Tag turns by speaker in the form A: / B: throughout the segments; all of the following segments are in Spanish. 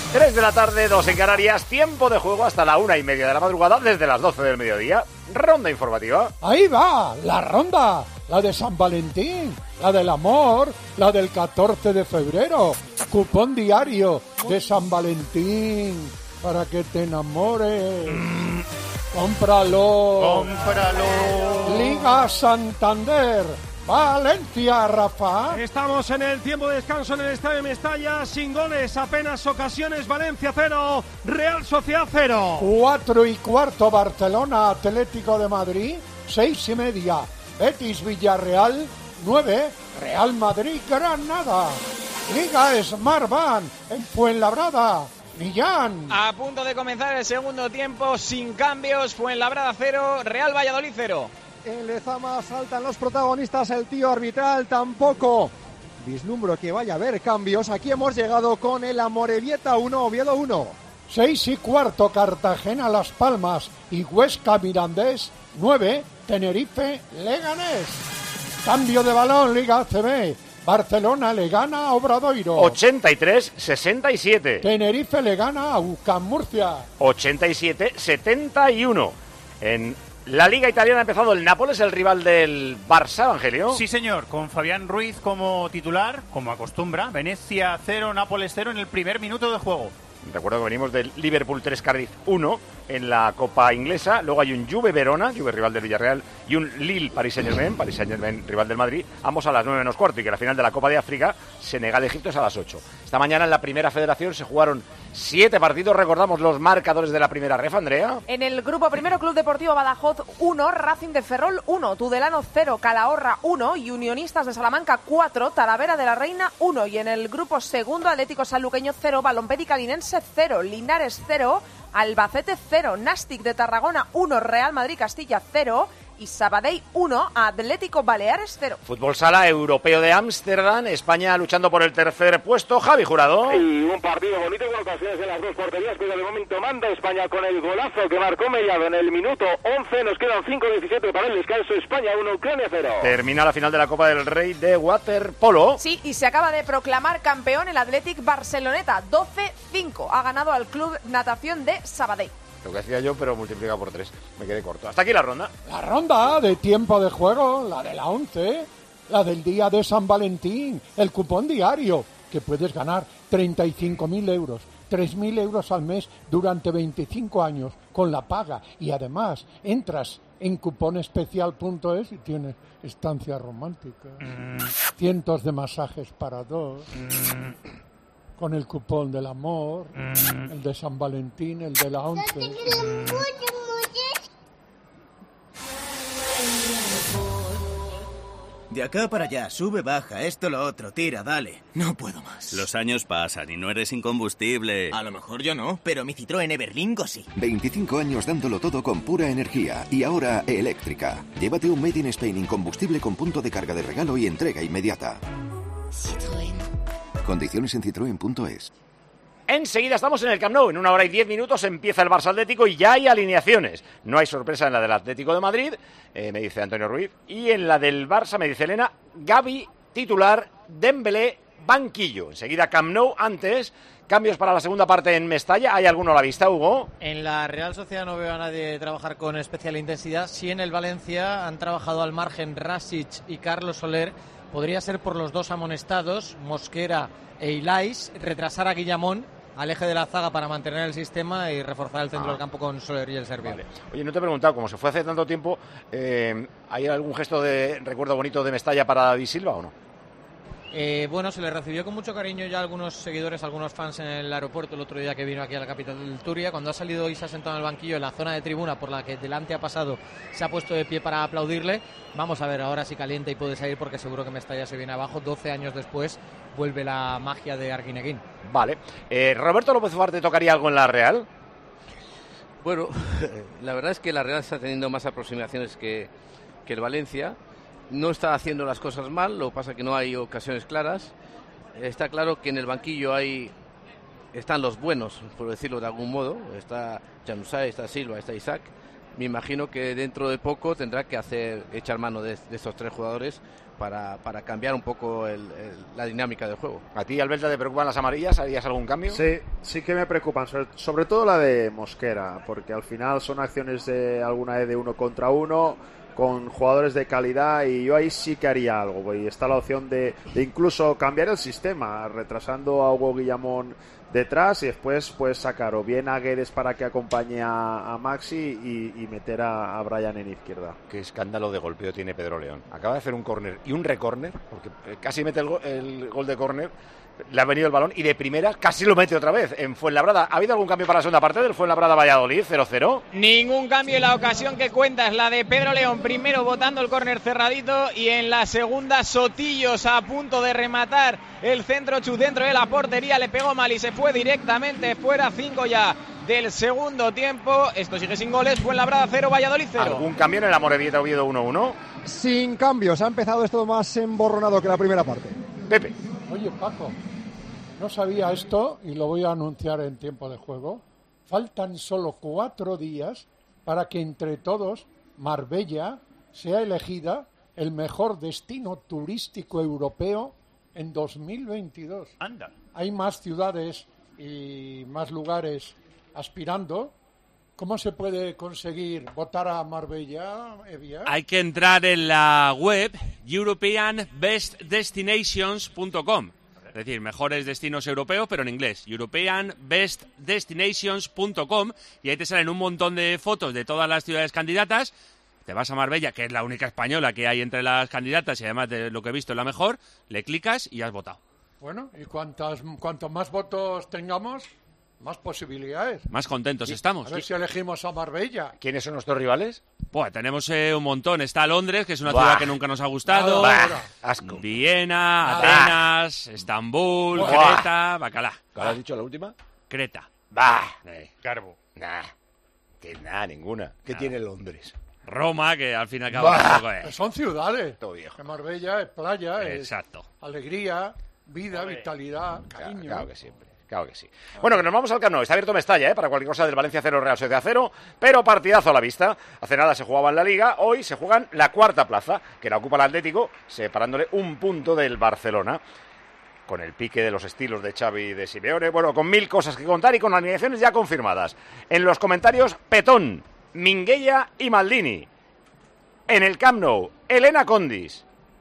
A: 3 de la tarde, 2 en Canarias, tiempo de juego hasta la 1:30 de la madrugada, desde las 12 del mediodía. Ronda informativa.
B: Ahí va, la ronda, la de San Valentín, la del amor, la del 14 de febrero. Cupón diario de San Valentín para que te enamores. Cómpralo. Liga Santander. Valencia, Rafa.
C: Estamos en el tiempo de descanso en el Estadio Mestalla, sin goles, apenas ocasiones. Valencia 0, Real Sociedad 0.
B: 4:15 Barcelona, Atlético de Madrid. 6:30 Betis Villarreal. 9 Real Madrid Granada. Liga Smartbank en Fuenlabrada. Millán.
D: A punto de comenzar el segundo tiempo, sin cambios. Fuenlabrada 0, Real Valladolid 0.
E: En Lezama saltan los protagonistas, el tío arbitral tampoco vislumbro que vaya a haber cambios. Aquí hemos llegado con el Amorebieta 1, Oviedo 1.
B: 6:15 Cartagena Las Palmas y Huesca Mirandés. 9 Tenerife Leganés. Cambio de balón, Liga ACB. Barcelona le gana a Obradoiro.
A: 83-67.
B: Tenerife le gana a UCAM Murcia.
A: 87-71. En la Liga Italiana ha empezado el Nápoles, el rival del Barça, Evangelio.
F: Sí, señor, con Fabián Ruiz como titular, como acostumbra. Venecia 0, Nápoles 0 en el primer minuto de juego.
A: Recuerdo que venimos del Liverpool 3, Cardiff 1 en la Copa Inglesa. Luego hay un Juve Verona, Juve rival del Villarreal, y un Lille Paris Saint-Germain rival del Madrid, ambos a las 9:15, y que la final de la Copa de África, Senegal-Egipto, es a las 8. Esta mañana en la Primera Federación se jugaron 7 partidos. Recordamos los marcadores de la primera ref, Andrea.
G: En el grupo primero, Club Deportivo Badajoz 1, Racing de Ferrol 1, Tudelano 0, Calahorra 1 y Unionistas de Salamanca 4, Talavera de la Reina 1. Y en el grupo segundo, Atlético Sanluqueño 0, Balompédica Linense 0, Linares 0, Albacete 0, Nàstic de Tarragona 1, Real Madrid Castilla 0 y Sabadell 1, Atlético Baleares 0.
A: Fútbol sala europeo de Ámsterdam, España luchando por el tercer puesto. Javi Jurado.
H: Y un partido bonito con ocasiones en las dos porterías, pero de momento manda España con el golazo que marcó Mellado en el minuto 11. Nos quedan 5:17 para el descanso. España 1, Ucrania 0.
A: Termina la final de la Copa del Rey de waterpolo.
G: Sí, y se acaba de proclamar campeón el Athletic Barceloneta. 12-5 ha ganado al Club Natación de Sabadell.
A: Lo que decía yo, pero multiplicado por 3. Me quedé corto. Hasta aquí la ronda.
B: La ronda de tiempo de juego, la de la 11, la del día de San Valentín, el cupón diario, que puedes ganar 35.000 euros, 3.000 euros al mes durante 25 años con la paga. Y además entras en cuponespecial.es y tienes estancia romántica, cientos de masajes para dos, con el cupón del amor, el de San Valentín, el de la 11.
I: De acá para allá, sube, baja, esto, lo otro, tira, dale. No puedo más.
J: Los años pasan y no eres incombustible.
I: A lo mejor yo no, pero mi Citroën Everlingo sí.
K: 25 años dándolo todo con pura energía y ahora eléctrica. Llévate un Made in Spain incombustible con punto de carga de regalo y entrega inmediata.
L: Citroën.
K: Condiciones en citroen.es.
A: Enseguida estamos en el Camp Nou. En 1 hora y 10 minutos empieza el Barça Atlético y ya hay alineaciones. No hay sorpresa en la del Atlético de Madrid, me dice Antonio Ruiz. Y en la del Barça, me dice Elena, Gavi, titular, Dembélé, banquillo. Enseguida Camp Nou. Antes, cambios para la segunda parte en Mestalla. ¿Hay alguno a la vista, Hugo?
M: En la Real Sociedad no veo a nadie trabajar con especial intensidad. Sí, en el Valencia han trabajado al margen Rasic y Carlos Soler. Podría ser por los dos amonestados, Mosquera e Ilais, retrasar a Guillamón al eje de la zaga para mantener el sistema y reforzar el centro del campo con Soler y el serbio.
A: Vale. Oye, no te he preguntado, como se fue hace tanto tiempo, ¿hay algún gesto de recuerdo bonito de Mestalla para David Silva o no?
M: Bueno, se le recibió con mucho cariño ya a algunos seguidores, algunos fans en el aeropuerto el otro día que vino aquí a la capital del Turia. Cuando ha salido y se ha sentado en el banquillo en la zona de tribuna por la que delante ha pasado, se ha puesto de pie para aplaudirle. Vamos a ver ahora si calienta y puede salir, porque seguro que Mestalla se viene abajo. 12 años después vuelve la magia de Arguineguín.
A: Vale. ¿Roberto López Ugarte tocaría algo en la Real?
N: Bueno, la verdad es que la Real está teniendo más aproximaciones que el Valencia. No está haciendo las cosas mal, lo que pasa es que no hay ocasiones claras. Está claro que en el banquillo están los buenos, por decirlo de algún modo. Está Januzaj, está Silva, está Isaac. Me imagino que dentro de poco tendrá que echar mano de estos tres jugadores para cambiar un poco la dinámica del juego.
A: ¿A ti, Alberto, te preocupan las amarillas? ¿Harías algún cambio?
L: Sí que me preocupan, sobre todo la de Mosquera, porque al final son acciones de alguna vez de 1 contra 1 con jugadores de calidad, y yo ahí sí que haría algo, y está la opción de incluso cambiar el sistema, retrasando a Hugo Guillamón detrás y después pues sacar o bien a Guedes para que acompañe a Maxi y meter a Brian en izquierda.
A: Qué escándalo de golpeo tiene Pedro León. Acaba de hacer un córner y un recórner, porque casi mete el gol de córner, le ha venido el balón y de primera casi lo mete otra vez en Fuenlabrada. ¿Ha habido algún cambio para la segunda parte del Fuenlabrada-Valladolid 0-0?
D: Ningún cambio. La ocasión que cuenta es la de Pedro León, primero botando el córner cerradito, y en la segunda Sotillos a punto de rematar el centro dentro de la portería, le pegó mal y se fue directamente fuera. 5 ya del segundo tiempo. Esto sigue sin goles. Fuenlabrada 0, Valladolid 0.
A: ¿Algún cambio en el Amorebieta Oviedo 1-1?
E: Sin cambios, ha empezado esto más emborronado que la primera parte.
A: Pepe.
B: Oye, Paco, no sabía esto y lo voy a anunciar en tiempo de juego. Faltan solo 4 días para que entre todos Marbella sea elegida el mejor destino turístico europeo en 2022.
F: Anda.
B: Hay más ciudades y más lugares aspirando. ¿Cómo se puede conseguir votar a Marbella, Evia?
O: Hay que entrar en la web europeanbestdestinations.com. Es decir, mejores destinos europeos, pero en inglés. europeanbestdestinations.com, y ahí te salen un montón de fotos de todas las ciudades candidatas. Te vas a Marbella, que es la única española que hay entre las candidatas y además de lo que he visto es la mejor, le clicas y has votado.
B: Bueno, y cuantos más votos tengamos, más posibilidades.
O: Más contentos estamos.
B: A ver si elegimos a Marbella.
A: ¿Quiénes son nuestros rivales?
O: Pues tenemos un montón. Está Londres, que es una ciudad que nunca nos ha gustado.
A: Asco.
O: Viena, Atenas, Estambul, Creta, Bacalá.
A: ¿Cuál has dicho la última?
O: Creta.
A: Carbo. Ninguna. ¿Qué tiene Londres?
O: Roma, que al fin y al cabo tampoco es.
B: Son ciudades.
A: Todo viejo.
B: Que Marbella es playa,
O: exacto.
B: Es alegría, vida, vitalidad, cariño.
A: Claro que siempre. Claro que sí. Bueno, que nos vamos al Camp Nou. Está abierto Mestalla, para cualquier cosa del Valencia 0, Real Sociedad 0, pero partidazo a la vista. Hace nada se jugaba en la Liga, hoy se juegan la cuarta plaza, que la ocupa el Atlético, separándole un punto del Barcelona. Con el pique de los estilos de Xavi y de Simeone, bueno, con 1000 cosas que contar y con alineaciones ya confirmadas. En los comentarios, Petón, Minguella y Maldini. En el Camp Nou, Elena Condis,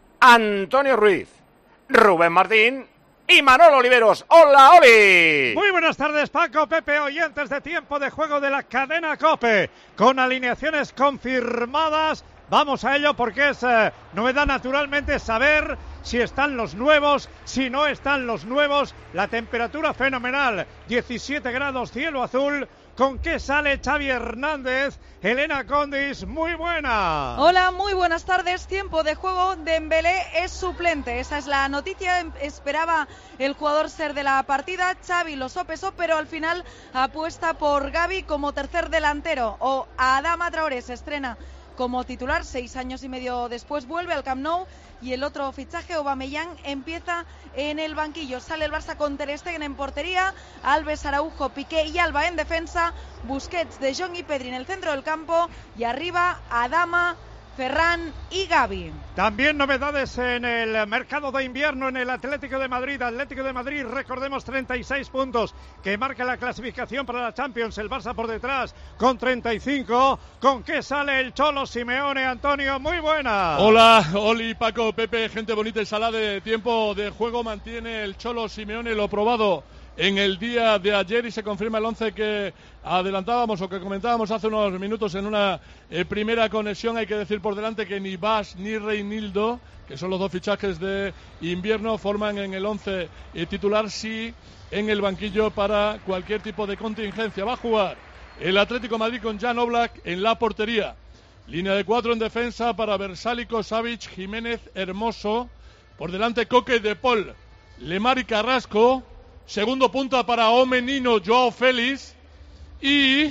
A: Antonio Ruiz, Rubén Martín y Manolo Oliveros. ¡Hola, Oli!
C: Muy buenas tardes, Paco, Pepe, oyentes de Tiempo de Juego de la cadena COPE, con alineaciones confirmadas. Vamos a ello porque es novedad naturalmente saber si están los nuevos, si no están los nuevos. La temperatura fenomenal, 17 grados, cielo azul. ¿Con qué sale Xavi Hernández? Elena Condis, muy buena.
P: Hola, muy buenas tardes. Tiempo de juego. Dembélé es suplente. Esa es la noticia. Esperaba el jugador ser de la partida. Xavi lo sopesó, pero al final apuesta por Gavi como tercer delantero. O Adama Traoré se estrena como titular, 6 años y medio después vuelve al Camp Nou, y el otro fichaje, Aubameyang, empieza en el banquillo. Sale el Barça con Ter Stegen en portería, Alves, Araujo, Piqué y Alba en defensa, Busquets, De Jong y Pedri en el centro del campo, y arriba Adama, Ferran y Gavi.
C: También novedades en el mercado de invierno en el Atlético de Madrid. Atlético de Madrid, recordemos, 36 puntos, que marca la clasificación para la Champions. El Barça por detrás con 35. ¿Con qué sale el Cholo Simeone, Antonio? Muy buena.
Q: Hola, Oli, Paco, Pepe, gente bonita y salada de Tiempo de Juego. Mantiene el Cholo Simeone lo probado en el día de ayer y se confirma el 11 que adelantábamos o que comentábamos hace unos minutos en una primera conexión. Hay que decir por delante que ni Bas ni Reinildo, que son los dos fichajes de invierno, forman en el 11 titular, sí en el banquillo para cualquier tipo de contingencia. Va a jugar el Atlético de Madrid con Jan Oblak en la portería. Línea de 4 en defensa para Versálico, Savic, Jiménez, Hermoso. Por delante Coque, De Paul, Lemar y Carrasco. Segundo punta para Omenino, Joao Félix. Y...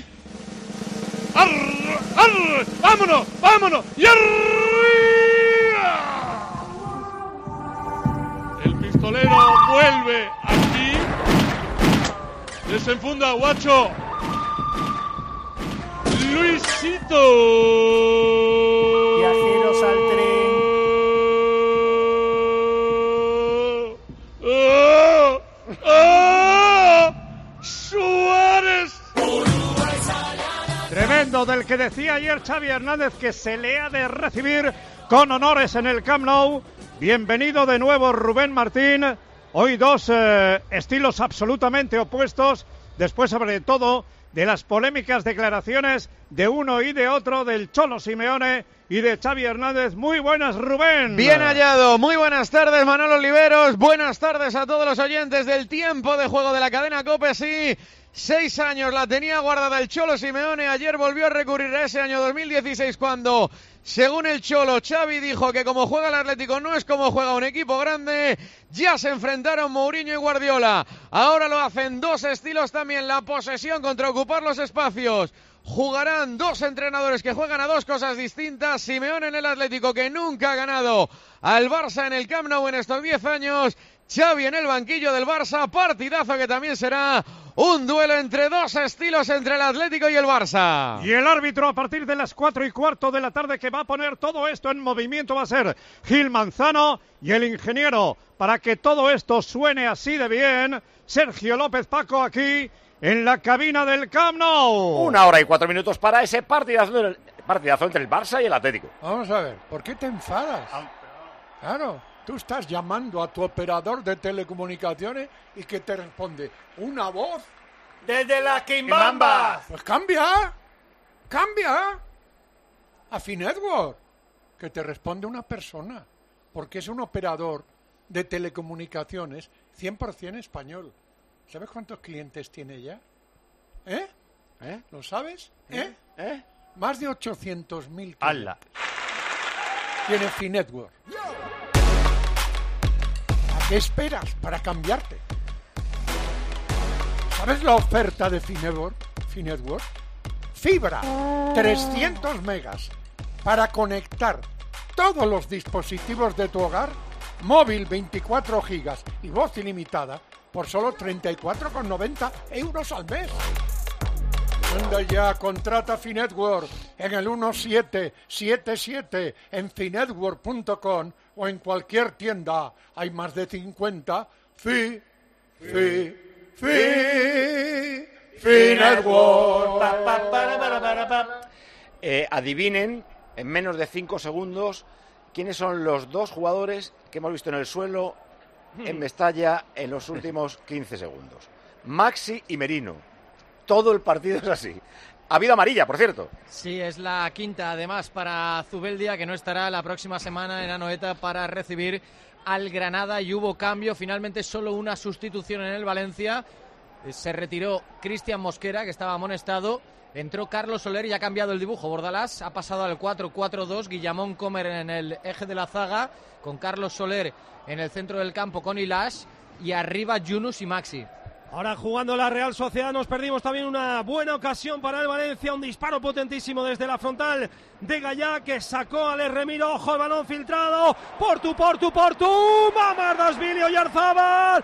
Q: ¡Vámonos! ¡Vámonos! ¡Y arriba! El pistolero vuelve aquí. Desenfunda Guacho. Luisito.
F: Viajeros al tren.
C: hablando del que decía ayer Xavi Hernández, que se le ha de recibir con honores en el Camp Nou. Bienvenido de nuevo, Rubén Martín. Hoy dos estilos absolutamente opuestos, después sobre todo de las polémicas declaraciones de uno y de otro, del Cholo Simeone y de Xavi Hernández. Muy buenas, Rubén.
R: Bien hallado, muy buenas tardes, Manolo Oliveros. Buenas tardes a todos los oyentes del tiempo de juego de la cadena COPE. Sí, 6 años la tenía guardada el Cholo Simeone. Ayer volvió a recurrir a ese año 2016 cuando, según el Cholo, Xavi dijo que como juega el Atlético no es como juega un equipo grande. Ya se enfrentaron Mourinho y Guardiola. Ahora lo hacen dos estilos también, la posesión contra ocupar los espacios. Jugarán dos entrenadores que juegan a dos cosas distintas. Simeone en el Atlético, que nunca ha ganado al Barça en el Camp Nou en estos 10 años. Xavi en el banquillo del Barça. Partidazo que también será un duelo entre dos estilos, entre el Atlético y el Barça.
C: Y el árbitro a partir de las 4:15 de la tarde, que va a poner todo esto en movimiento, va a ser Gil Manzano, y el ingeniero, para que todo esto suene así de bien, Sergio López Paco, aquí en la cabina del Camp Nou.
A: 1 hora y 4 minutos para ese partidazo entre el Barça y el Atlético.
B: Vamos a ver, ¿por qué te enfadas? Claro, tú estás llamando a tu operador de telecomunicaciones y que te responde una voz
F: desde la Quimbamba.
B: Pues cambia a Finetwork, que te responde una persona, porque es un operador de telecomunicaciones 100% español. ¿Sabes cuántos clientes tiene ya? ¿Lo sabes? Más de 800.000 clientes. Tiene Finetwork. ¿A qué esperas para cambiarte? ¿Sabes la oferta de Finetwork? Fibra, 300 megas para conectar todos los dispositivos de tu hogar, móvil 24 gigas y voz ilimitada por solo 34,90 euros al mes. Anda ya, contrata Finetwork en el 1777 en finetwork.com o en cualquier tienda. Hay más de 50. Finetwork.
A: Adivinen en menos de 5 segundos quiénes son los dos jugadores que hemos visto en el suelo en Mestalla en los últimos 15 segundos. Maxi y Merino. Todo el partido es así. Ha habido amarilla, por cierto.
M: Sí, es la quinta, además, para Zubeldia, que no estará la próxima semana en Anoeta para recibir al Granada, y hubo cambio. Finalmente solo una sustitución en el Valencia. Se retiró Cristian Mosquera, que estaba amonestado. Entró Carlos Soler y ha cambiado el dibujo. Bordalás ha pasado al 4-4-2. Guillamón Comer en el eje de la zaga, con Carlos Soler en el centro del campo con Ilash, y arriba Yunus y Maxi.
S: Ahora jugando la Real Sociedad, nos perdimos también una buena ocasión para el Valencia, un disparo potentísimo desde la frontal de Gallá, que sacó al Remiro. Ojo, el balón filtrado, Portu, Mamardashvili, Oyarzábal,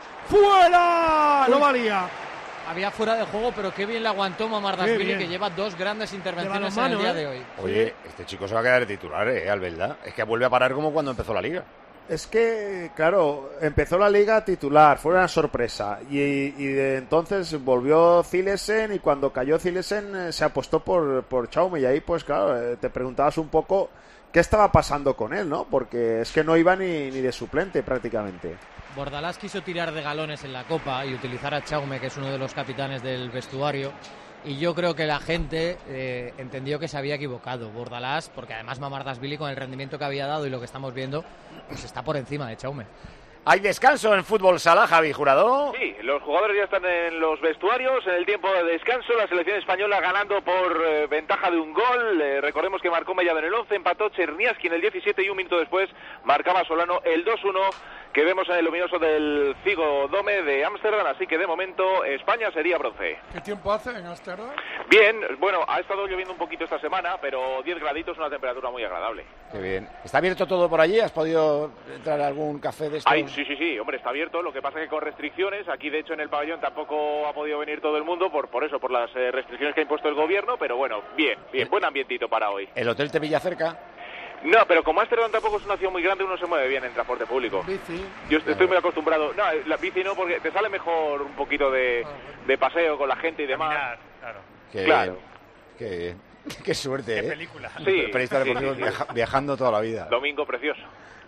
S: fuera, no valía.
M: Había fuera de juego, pero qué bien le aguantó Mamardashvili, que lleva dos grandes intervenciones en el día de hoy.
A: Oye, este chico se va a quedar de titular, Albelda. Es que vuelve a parar como cuando empezó la Liga.
L: Es que, claro, empezó la Liga titular, fue una sorpresa, y de entonces volvió Zilesen, y cuando cayó Zilesen se apostó por Chaume, y ahí pues claro, te preguntabas un poco qué estaba pasando con él, ¿no? Porque es que no iba ni de suplente prácticamente.
M: Bordalás quiso tirar de galones en la Copa y utilizar a Chaume, que es uno de los capitanes del vestuario, y yo creo que la gente entendió que se había equivocado. Bordalás, porque además Mamardashvili, con el rendimiento que había dado y lo que estamos viendo, pues está por encima de Chaume.
A: Hay descanso en fútbol sala, Javi Jurado.
H: Sí, los jugadores ya están en los vestuarios en el tiempo de descanso. La selección española ganando por ventaja de un gol. Recordemos que marcó Mellado en el 11, empató Cherniaski en el 17 y un minuto después marcaba Solano el 2-1 que vemos en el luminoso del Figo Dome de Ámsterdam. Así que de momento España sería bronce.
B: ¿Qué tiempo hace en Ámsterdam?
H: Bien, bueno, ha estado lloviendo un poquito esta semana, pero 10 graditos, una temperatura muy agradable.
A: Qué bien. ¿Está abierto todo por allí? ¿Has podido entrar a algún café de estos?
H: Sí, hombre, está abierto. Lo que pasa es que con restricciones, aquí de hecho en el pabellón tampoco ha podido venir todo el mundo por las restricciones que ha impuesto el gobierno, pero bueno, bien, buen ambientito para hoy.
A: ¿El hotel te pilla cerca?
H: No, pero como Ámsterdam tampoco es una ciudad muy grande, uno se mueve bien en transporte público.
B: Bici.
H: Yo estoy muy acostumbrado. No, la bici no, porque te sale mejor un poquito de paseo con la gente y demás.
F: Claro.
A: Qué bien. Qué suerte,
H: Qué
A: película.
H: Sí,
A: Periodista
H: sí,
A: deportivo
H: sí.
A: viajando toda la vida.
H: Domingo precioso.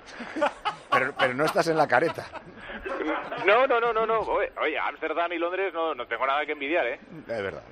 A: Pero no estás en la careta.
H: No. Oye, Ámsterdam y Londres no tengo nada que envidiar, ¿eh?
A: Es verdad.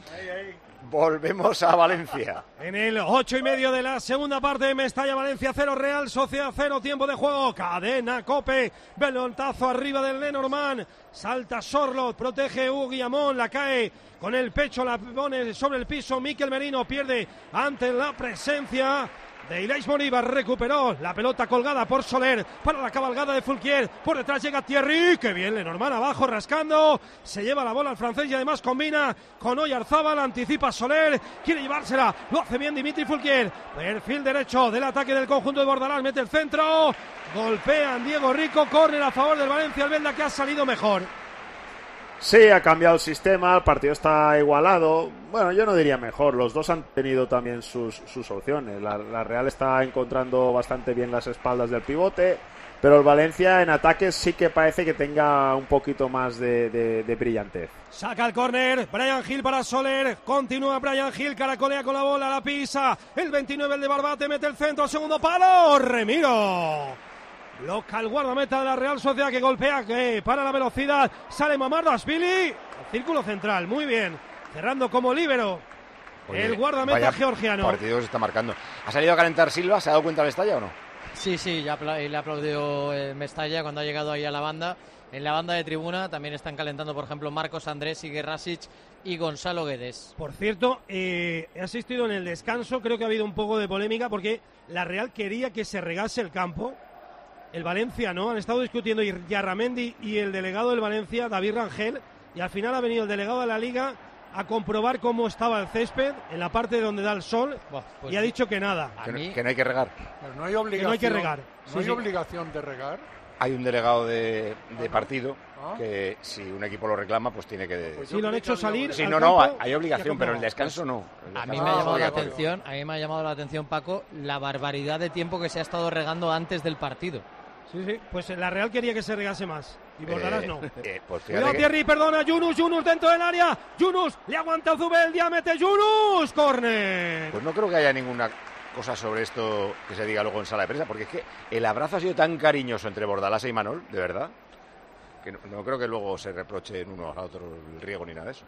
A: Volvemos a Valencia.
S: En el 8:30 de la segunda parte, Mestalla Valencia 0, Real Sociedad 0, tiempo de juego, cadena Cope, pelotazo arriba del Lenormand, salta Sorlot, protege Hugo Guillamón, la cae con el pecho, la pone sobre el piso, Miquel Merino pierde ante la presencia de Ilais Morívar, recuperó la pelota colgada por Soler para la cabalgada de Fulquier, por detrás llega Thierry, que bien, Lenormand abajo rascando, se lleva la bola al francés y además combina con Oyarzábal, anticipa Soler, quiere llevársela, lo hace bien Dimitri Fulquier, perfil derecho del ataque del conjunto de Bordalás, mete el centro, golpean Diego Rico, córner a favor del Valencia Albelda, que ha salido mejor.
L: Sí, ha cambiado el sistema, el partido está igualado. Bueno, yo no diría mejor, los dos han tenido también sus opciones. La Real está encontrando bastante bien las espaldas del pivote, pero el Valencia en ataques sí que parece que tenga un poquito más de brillantez.
S: Saca el córner, Brian Hill para Soler, continúa Brian Hill, caracolea con la bola, la pisa, el 29, el de Barbate, mete el centro, segundo palo, Remiro. Bloca el guardameta de la Real Sociedad, que golpea, que para la velocidad, sale Mamardashvili, al círculo central, muy bien, cerrando como líbero.
A: Oye,
S: el guardameta georgiano.
A: Partido se está marcando. ¿Ha salido a calentar Silva? ¿Se ha dado cuenta de Mestalla o no?
M: Sí, ya le aplaudió Mestalla cuando ha llegado ahí a la banda. En la banda de tribuna también están calentando, por ejemplo, Marcos Andrés, Igerrasic y Gonzalo Guedes.
S: Por cierto, he asistido en el descanso, creo que ha habido un poco de polémica porque la Real quería que se regase el campo. El Valencia no, han estado discutiendo Yarramendi y el delegado del Valencia, David Rangel, y al final ha venido el delegado de la Liga a comprobar cómo estaba el césped en la parte donde da el sol y ha dicho que nada.
A: Que no hay que regar.
B: Pero no hay obligación,
S: que no hay que regar.
B: No hay obligación de regar.
A: Hay un delegado de partido que si un equipo lo reclama, pues tiene que...
S: Sí, lo han hecho salir.
A: Sí,
S: al
A: no,
S: campo,
A: hay obligación, pero el descanso no.
M: A mí me ha llamado la atención, Paco, la barbaridad de tiempo que se ha estado regando antes del partido.
S: Sí, pues la Real quería que se regase más y Bordalás no.
A: Pues
S: cuidado Thierry, perdona, Yunus dentro del área, Yunus, le aguanta Zubel, mete Yunus, córner.
A: Pues no creo que haya ninguna cosa sobre esto que se diga luego en sala de prensa, porque es que el abrazo ha sido tan cariñoso entre Bordalás e Imanol, de verdad, que no creo que luego se reprochen uno a otro el riego ni nada de eso.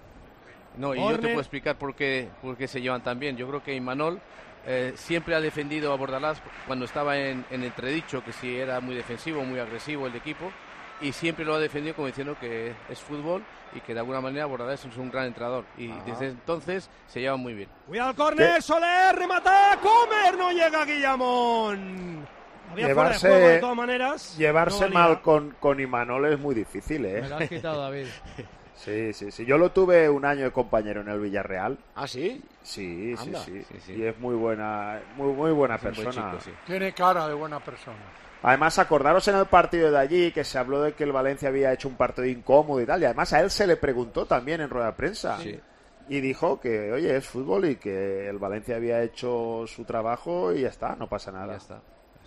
N: No, y yo te puedo explicar por qué se llevan tan bien. Yo creo que Imanol siempre ha defendido a Bordalás cuando estaba en entredicho, que si era muy defensivo, muy agresivo el equipo, y siempre lo ha defendido como diciendo que es fútbol y que de alguna manera Bordalás es un gran entrenador, y desde entonces se llevan muy bien.
S: Cuidado el córner, Soler, remata, Comer, no llega Guillamón. Había fuera de juego de todas maneras.
L: Llevarse mal con Imanol es muy difícil, ¿eh?
M: Me lo has quitado, David.
L: Sí. Yo lo tuve un año de compañero en el Villarreal.
A: ¿Ah, sí?
L: Sí. Y es muy buena persona.
N: Chico, sí.
B: Tiene cara de buena persona.
L: Además, acordaros en el partido de allí que se habló de que el Valencia había hecho un partido incómodo y tal. Y además a él se le preguntó también en rueda de prensa.
N: Sí.
L: Y dijo que, oye, es fútbol y que el Valencia había hecho su trabajo y ya está, no pasa nada.
N: Ya está.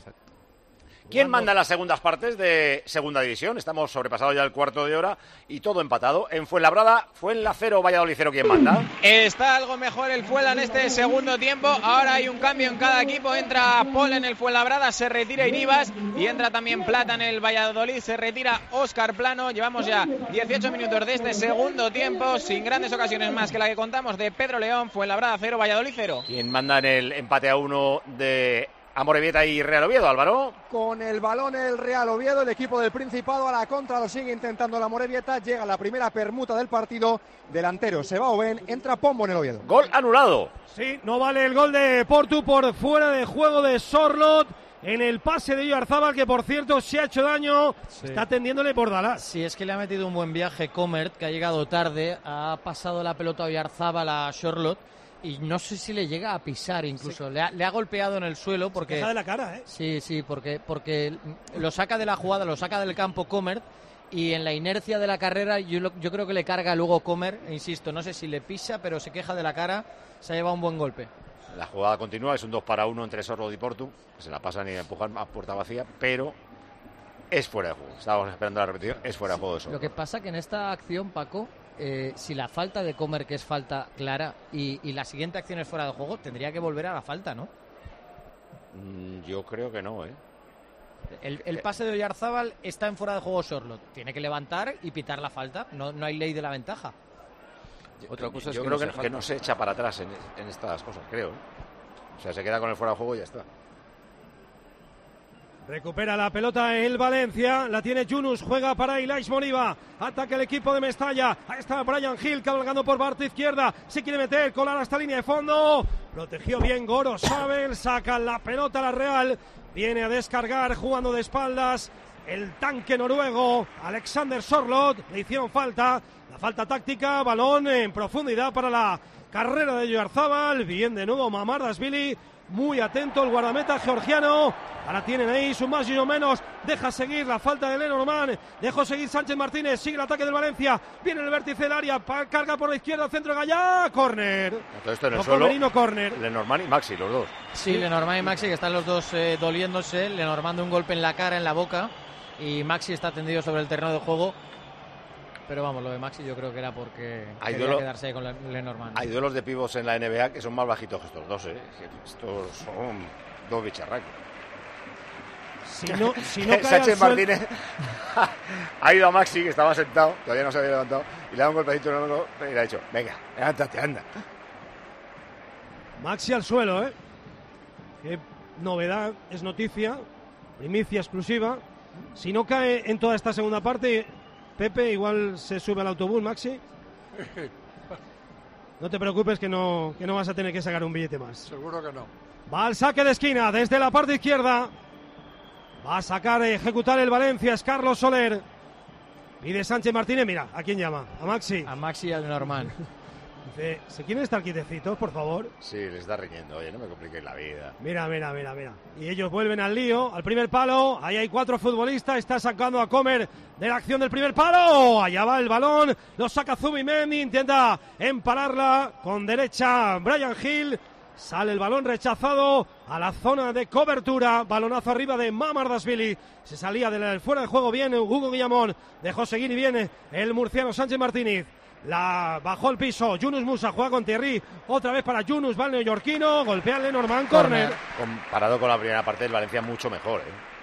A: ¿Quién manda en las segundas partes de Segunda División? Estamos sobrepasados ya el cuarto de hora y todo empatado. En Fuenlabrada, Fuenla 0, Valladolid 0, ¿quién manda?
D: Está algo mejor el Fuenla en este segundo tiempo. Ahora hay un cambio en cada equipo. Entra Paul en el Fuenlabrada, se retira Iribas y entra también Plata en el Valladolid. Se retira Óscar Plano. Llevamos ya 18 minutos de este segundo tiempo sin grandes ocasiones más que la que contamos de Pedro León. Fuenlabrada 0, Valladolid 0.
A: ¿Quién manda en el empate a 1 de Amorebieta y Real Oviedo, Álvaro?
E: Con el balón el Real Oviedo, el equipo del Principado a la contra, lo sigue intentando la Amorebieta, llega la primera permuta del partido, delantero se va Oben, entra Pombo en el Oviedo.
A: Gol anulado.
S: Sí, no vale el gol de Portu por fuera de juego de Sorlot en el pase de Oyarzábal, que por cierto se ha hecho daño, está atendiéndole Bordalás.
M: Sí, es que le ha metido un buen viaje Comert, que ha llegado tarde, ha pasado la pelota a Oyarzábal a Sorlot, y no sé si le llega a pisar incluso, sí. le ha golpeado en el suelo porque...
S: Se deja de la cara, ¿eh?
M: Sí, porque lo saca de la jugada, lo saca del campo Comert, y en la inercia de la carrera yo creo que le carga luego Comert, e insisto, no sé si le pisa, pero se queja de la cara, se ha llevado un buen golpe.
A: La jugada continúa, es un 2-1 entre Sorlot y Portu, se la pasan y empujan a puerta vacía, pero es fuera de juego. Estábamos esperando la repetición, es fuera de juego de Sorlot.
M: Lo que pasa que en esta acción, Paco, si la falta de Comer, que es falta clara, y la siguiente acción es fuera de juego, tendría que volver a la falta, ¿no?
A: Yo creo que no,
M: El pase de Oyarzábal está en fuera de juego Sorloth. Tiene que levantar y pitar la falta. No hay ley de la ventaja.
N: Otra cosa es
A: yo creo que no se echa para atrás en estas cosas, creo. O sea, se queda con el fuera de juego y ya está.
S: Recupera la pelota el Valencia, la tiene Yunus, juega para Ilais Moriba, ataca el equipo de Mestalla, ahí está Brian Hill cabalgando por parte izquierda, se quiere meter, colar hasta línea de fondo, protegió bien Goro Sabel, saca la pelota a la Real, viene a descargar jugando de espaldas el tanque noruego Alexander Sorloth, le hicieron falta, la falta táctica, balón en profundidad para la carrera de Oyarzábal, bien de nuevo Mamardashvili. Muy atento el guardameta georgiano. Ahora tienen ahí su más y no menos. Deja seguir la falta de Lenormand. Dejó seguir Sánchez Martínez. Sigue el ataque del Valencia. Viene el vértice del área. Carga por la izquierda. Centro Gallá. Córner.
A: Todo esto en el suelo.
S: Córner.
A: Lenormand y Maxi, los dos.
M: Sí, Lenormand y Maxi, que están los dos doliéndose. Lenormand un golpe en la cara, en la boca. Y Maxi está tendido sobre el terreno de juego. Pero vamos, lo de Maxi yo creo que era porque quería quedarse ahí con Lenormand.
A: Hay duelos de pibos en la NBA que son más bajitos que estos dos, Estos son dos bicharracos.
S: Si no
A: Sánchez Martínez ha ido a Maxi, que estaba sentado, todavía no se había levantado, y le ha dado un golpecito en el hombro y le ha dicho, venga, levántate, anda.
S: Maxi al suelo, Qué novedad, es noticia, primicia exclusiva. Si no cae en toda esta segunda parte, Pepe, igual se sube al autobús, Maxi. No te preocupes que no vas a tener que sacar un billete más.
B: Seguro que no.
S: Va al saque de esquina desde la parte izquierda. Va a sacar, ejecutar el Valencia, es Carlos Soler. Pide Sánchez Martínez, mira, ¿a quién llama? A Maxi.
M: A Maxi y a Lenormand.
S: Dice, ¿se quieren estar quietecitos, por favor?
A: Sí, les está riñendo, oye, no me compliquéis la vida.
S: Mira. Y ellos vuelven al lío, al primer palo. Ahí hay 4 futbolistas, está sacando a Comer de la acción del primer palo. Allá va el balón, lo saca Zubimendi, intenta empararla con derecha Brian Hill. Sale el balón rechazado a la zona de cobertura. Balonazo arriba de Mamardashvili. Se salía del fuera de juego bien Hugo Guillamón. Dejó seguir y viene el murciano Sánchez Martínez. La bajó al piso. Yunus Musa juega con Thierry. Otra vez para Yunus. Va el neoyorquino. Golpea el Lenormand. Córner.
A: Comparado con la primera parte del Valencia, mucho mejor.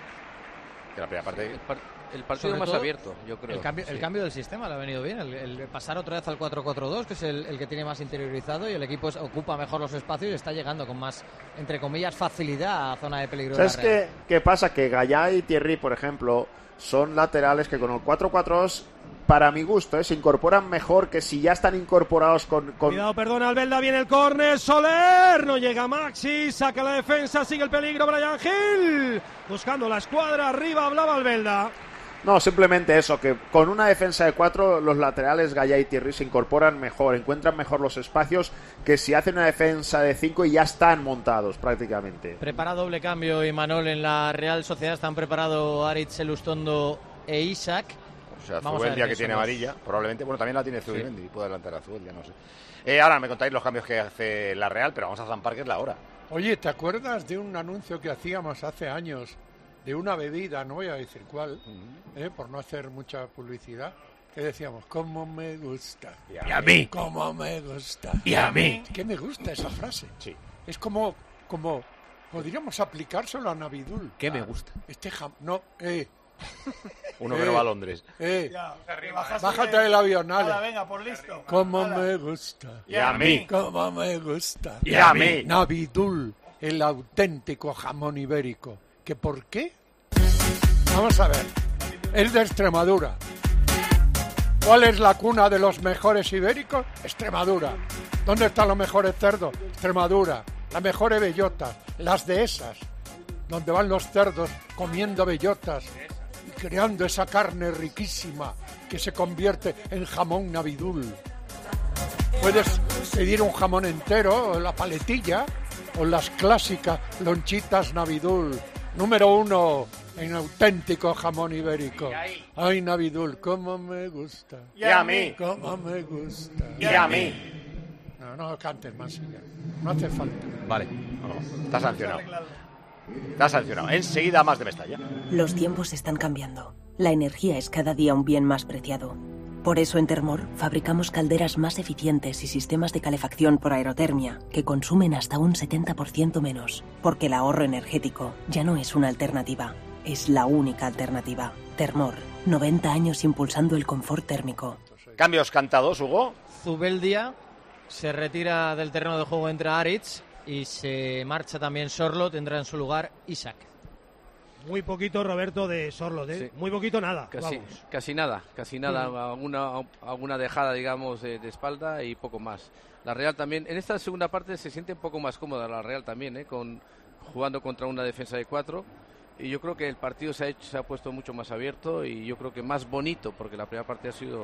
A: Que la primera parte.
N: El partido más abierto, yo creo.
M: El cambio del sistema le ha venido bien. El pasar otra vez al 4-4-2, que es el que tiene más interiorizado, y el equipo ocupa mejor los espacios y está llegando con más, entre comillas, facilidad a zona de peligro.
L: ¿Sabes qué pasa? Que Gallá y Thierry, por ejemplo, son laterales que con el 4-4-2, para mi gusto, se incorporan mejor que si ya están incorporados con...
S: Cuidado, perdona, Albelda, viene el córner, Soler, no llega Maxi, saca la defensa, sigue el peligro, Brian Hill, buscando la escuadra, arriba hablaba Albelda.
L: No, simplemente eso, que con una defensa de 4 los laterales Gallá y Thierry se incorporan mejor, encuentran mejor los espacios que si hacen una defensa de 5 y ya están montados prácticamente.
M: Prepara doble cambio Imanol en la Real Sociedad, están preparados Aritz, Elustondo e Isaac.
A: O sea, Zubeldia, que tiene amarilla, probablemente, bueno, también la tiene Zubimendi, puede adelantar a Zubeldia, no sé. Ahora me contáis los cambios que hace la Real, pero vamos a zampar que es la hora.
B: Oye, ¿te acuerdas de un anuncio que hacíamos hace años de una bebida, no voy a decir cuál, por no hacer mucha publicidad, que decíamos, cómo me gusta.
A: Y a mí.
B: Cómo me gusta.
A: Y a mí.
B: ¿Qué me gusta esa frase?
A: Sí.
B: Es como podríamos aplicárselo a Navidul.
O: ¿Qué me gusta?
A: Uno que no va a Londres.
B: Bájate del avión, Ale.
T: Venga, por listo.
B: Cómo me gusta.
A: Y a mí.
B: Cómo me gusta.
A: Y a mí.
B: Navidul, el auténtico jamón ibérico. ¿Que por qué? Vamos a ver. Es de Extremadura. ¿Cuál es la cuna de los mejores ibéricos? Extremadura. ¿Dónde están los mejores cerdos? Extremadura. Las mejores bellotas. Las dehesas. Donde van los cerdos comiendo bellotas y creando esa carne riquísima que se convierte en jamón Navidul. Puedes pedir un jamón entero, la paletilla, o las clásicas lonchitas Navidul. Número 1 en auténtico jamón ibérico. Ay, Navidul, cómo me gusta.
A: Y a mí.
B: Cómo me gusta.
A: Y a mí.
B: No cantes más ya. No hace falta.
A: Vale, está sancionado. Está sancionado. Enseguida más de Mestalla.
U: Los tiempos están cambiando. La energía es cada día un bien más preciado.
T: Por eso en Termor fabricamos calderas más eficientes y sistemas de calefacción por aerotermia que consumen hasta un 70% menos. Porque el ahorro energético ya no es una alternativa, es la única alternativa. Termor, 90 años impulsando el confort térmico.
A: Cambios cantados, Hugo.
M: Zubeldia se retira del terreno de juego, entra Aritz y se marcha también Sorlo, tendrá en su lugar Isaac.
S: Muy poquito, Roberto, de Sorlo, ¿eh? Sí. Muy poquito, nada.
N: Casi nada. Alguna dejada, digamos, de espalda y poco más. La Real también, en esta segunda parte se siente un poco más cómoda la Real también, jugando contra una defensa de 4. Y yo creo que el partido se ha puesto mucho más abierto y yo creo que más bonito, porque la primera parte ha sido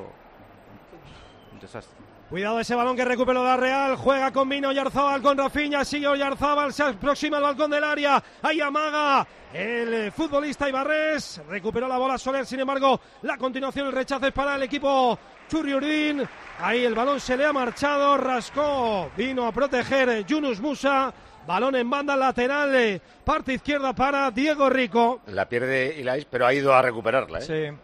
N: un desastre.
S: Cuidado ese balón que recuperó la Real, juega con Mina Oyarzábal, con Rafinha, sigue Oyarzábal, se aproxima al balcón del área, ahí amaga el futbolista Ibarres, recuperó la bola Soler, sin embargo, la continuación, el rechazo es para el equipo Churriurdín, ahí el balón se le ha marchado, rascó, vino a proteger Yunus Musa, balón en banda lateral, parte izquierda para Diego Rico.
A: La pierde Ilais, pero ha ido a recuperarla, ¿eh?
S: Sí.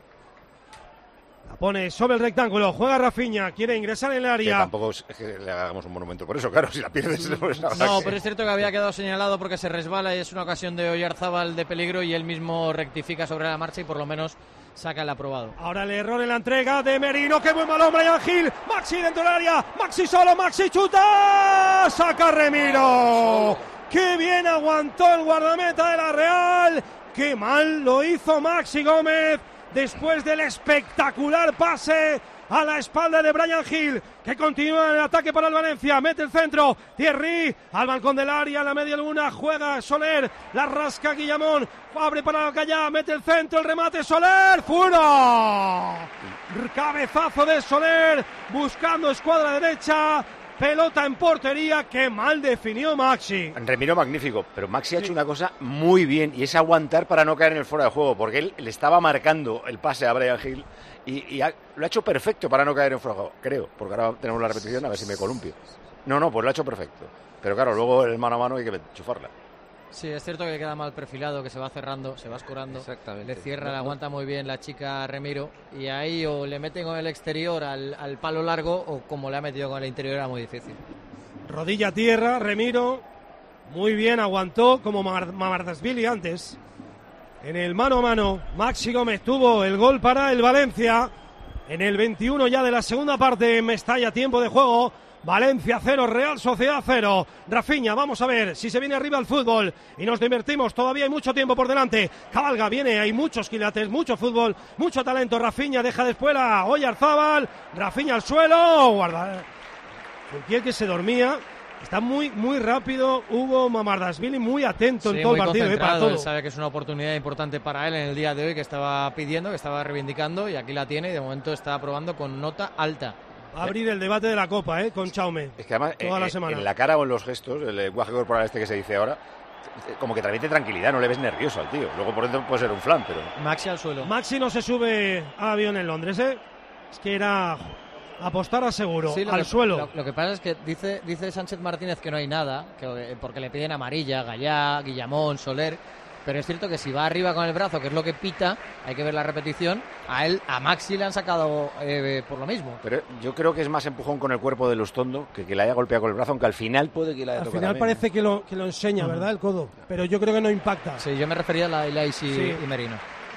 S: La pone sobre el rectángulo, juega Rafinha, quiere ingresar en el área.
A: Que tampoco es que le hagamos un monumento por eso, claro, si la pierdes...
M: No, pero es cierto que había quedado señalado porque se resbala y es una ocasión de Oyarzábal de peligro y él mismo rectifica sobre la marcha y por lo menos saca el aprobado.
S: Ahora el error en la entrega de Merino, qué buen balón, Bryan Gil, Maxi dentro del área, Maxi solo, Maxi chuta, saca Remiro. Qué bien aguantó el guardameta de la Real, qué mal lo hizo Maxi Gómez. Después del espectacular pase a la espalda de Bryan Gil, que continúa en el ataque para el Valencia, mete el centro, Thierry, al balcón del área, a la media luna, juega Soler, la rasca Guillamón, abre para Gallá, mete el centro, el remate, Soler, ¡fuera! Cabezazo de Soler, buscando escuadra derecha, pelota en portería, qué mal definió Maxi.
A: Remiro magnífico, pero Maxi ha hecho una cosa muy bien y es aguantar para no caer en el fuera de juego, porque él le estaba marcando el pase a Bryan Gil y lo ha hecho perfecto para no caer en fuera de juego, creo, porque ahora tenemos la repetición a ver si me columpio. No, pues lo ha hecho perfecto, pero claro, luego el mano a mano hay que enchufarla.
M: Sí, es cierto que queda mal perfilado, que se va cerrando, se va escurando.
N: Exactamente.
M: Le cierra, le aguanta muy bien la chica Remiro. Y ahí o le meten con el exterior al palo largo o como le ha metido con el interior era muy difícil.
S: Rodilla a tierra, Remiro. Muy bien, aguantó como Mamardashvili antes. En el mano a mano, Maxi Gómez tuvo el gol para el Valencia. En el 21 ya de la segunda parte, en Mestalla, tiempo de juego. Valencia 0, Real Sociedad 0. Rafinha, vamos a ver si se viene arriba el fútbol y nos divertimos, todavía hay mucho tiempo por delante. Cabalga, viene, hay muchos quilates, mucho fútbol, mucho talento. Rafinha deja después a Oyarzábal, Rafinha al suelo, guarda. El que se dormía. Está muy rápido Hugo Mamardashvili, muy atento en todo el partido.
M: Para todo. Él sabe que es una oportunidad importante para él en el día de hoy, que estaba pidiendo, que estaba reivindicando y aquí la tiene y de momento está aprobando con nota alta.
S: Va a abrir el debate de la Copa, con Chaume.
A: Es que además,
S: toda la semana.
A: En la cara o en los gestos, el lenguaje corporal que se dice ahora, como que transmite tranquilidad, no le ves nervioso al tío. Luego por dentro puede ser un flan, pero...
M: Maxi al suelo.
S: Maxi no se sube al avión en Londres, Es que era apostar a seguro,
M: sí,
S: al suelo.
M: Lo que pasa es que dice Sánchez Martínez que no hay nada, porque le piden amarilla, Gallá, Guillamón, Soler... Pero es cierto que si va arriba con el brazo, que es lo que pita, hay que ver la repetición, a Maxi le han sacado por lo mismo.
A: Pero yo creo que es más empujón con el cuerpo de Lustondo que le haya golpeado con el brazo, aunque al final puede que le haya tocado.
S: Al final parece que lo enseña, ¿verdad? El codo. Pero yo creo que no impacta.
M: Sí, yo me refería a la Ilais y Merino.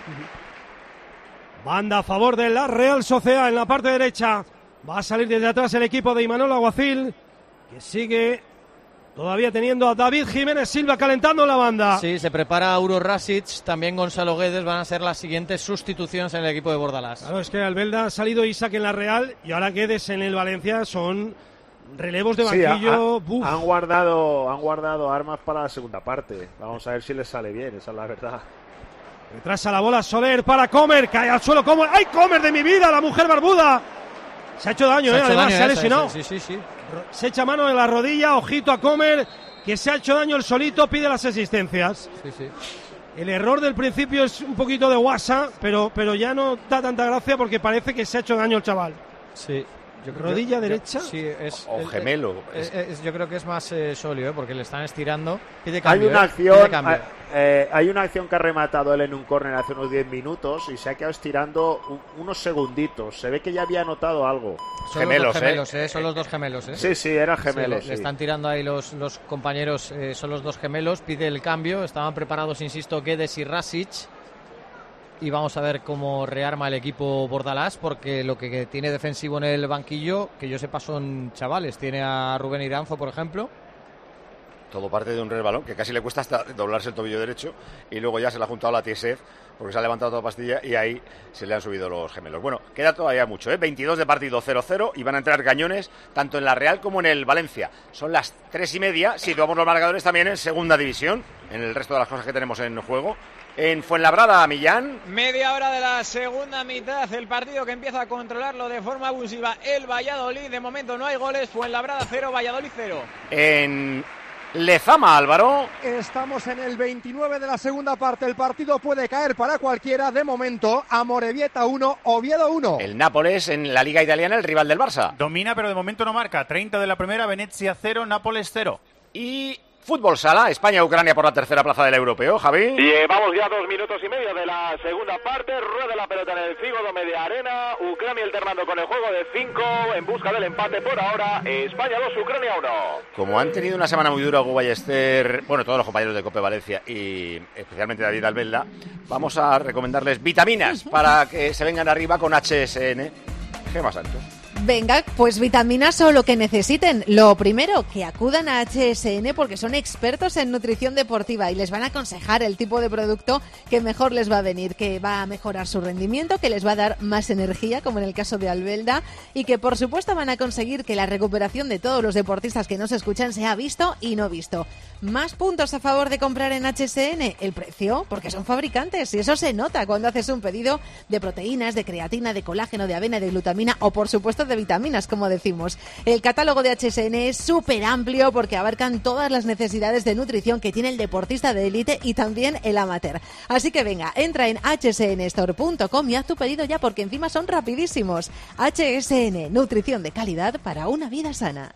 S: Banda a favor de la Real Sociedad en la parte derecha. Va a salir desde atrás el equipo de Imanol Alguacil, que sigue... Todavía teniendo a David Jiménez Silva calentando la banda.
M: Sí, se prepara Uro Rasic, también Gonzalo Guedes van a ser las siguientes sustituciones en el equipo de Bordalás.
S: Claro, es que Albelda ha salido Isaac en la Real y ahora Guedes en el Valencia son relevos de banquillo.
L: Sí, han guardado armas para la segunda parte. Vamos a ver si les sale bien, esa es la verdad.
S: Retrasa la bola Soler para Comer, cae al suelo Comer. ¡Ay, Comer de mi vida! La mujer barbuda. Se ha hecho daño, además se ha lesionado.
M: Sí.
S: Se echa mano en la rodilla, ojito a Comer, que se ha hecho daño el solito, pide las asistencias.
M: Sí.
S: El error del principio es un poquito de guasa, pero ya no da tanta gracia porque parece que se ha hecho daño el chaval.
M: Sí,
S: ¿Rodilla derecha?
M: Sí,
A: o gemelo.
M: Yo creo que es más sólido, porque le están estirando. Pide
L: Hay
M: cambio,
L: una
M: pide
L: acción,
M: cambio.
L: hay una acción que ha rematado él en un córner hace unos 10 minutos y se ha quedado estirando unos segunditos. Se ve que ya había notado algo.
M: Son gemelos, los dos gemelos, son los dos gemelos.
L: Sí, eran gemelos.
M: Le están tirando ahí los compañeros, son los dos gemelos. Pide el cambio. Estaban preparados, insisto, Guedes y Rasic. Y vamos a ver cómo rearma el equipo Bordalás, porque lo que tiene defensivo en el banquillo, que yo sepa, son chavales. Tiene a Rubén Iranzo, por ejemplo.
A: Todo parte de un resbalón que casi le cuesta hasta doblarse el tobillo derecho, y luego ya se le ha juntado la TSF porque se ha levantado toda pastilla y ahí se le han subido los gemelos. Bueno, queda todavía mucho, 22 de partido, 0-0, y van a entrar cañones tanto en la Real como en el Valencia. Son las 3:30, si tomamos los marcadores también en segunda división, en el resto de las cosas que tenemos en juego. En Fuenlabrada, Millán.
D: Media hora de la segunda mitad, el partido que empieza a controlarlo de forma abusiva el Valladolid. De momento no hay goles, Fuenlabrada 0, Valladolid 0.
A: En Lezama, Álvaro.
E: Estamos en el 29 de la segunda parte. El partido puede caer para cualquiera. De momento, Amorebieta 1, Oviedo 1.
A: El Nápoles en la Liga Italiana, el rival del Barça.
F: Domina, pero de momento no marca. 30 de la primera, Venezia 0, Nápoles 0.
A: Y fútbol sala, España-Ucrania por la tercera plaza del europeo, Javi.
H: Llevamos ya 2 minutos y medio de la segunda parte. Rueda la pelota en el Fígodo media arena. Ucrania alternando con el juego de 5 en busca del empate por ahora. España 2, Ucrania 1.
A: Como han tenido una semana muy dura Hugo Ballester, bueno, todos los compañeros de Cope Valencia y especialmente David Albelda, vamos a recomendarles vitaminas para que se vengan arriba con HSN. Gemma Santos.
U: Venga, pues vitaminas o lo que necesiten. Lo primero, que acudan a HSN porque son expertos en nutrición deportiva y les van a aconsejar el tipo de producto que mejor les va a venir, que va a mejorar su rendimiento, que les va a dar más energía, como en el caso de Albelda, y que por supuesto van a conseguir que la recuperación de todos los deportistas que nos escuchan sea visto y no visto. Más puntos a favor de comprar en HSN, el precio, porque son fabricantes y eso se nota cuando haces un pedido de proteínas, de creatina, de colágeno, de avena, de glutamina o por supuesto de vitaminas, como decimos. El catálogo de HSN es súper amplio porque abarcan todas las necesidades de nutrición que tiene el deportista de élite y también el amateur. Así que venga, entra en hsnstore.com y haz tu pedido ya porque encima son rapidísimos. HSN, nutrición de calidad para una vida sana.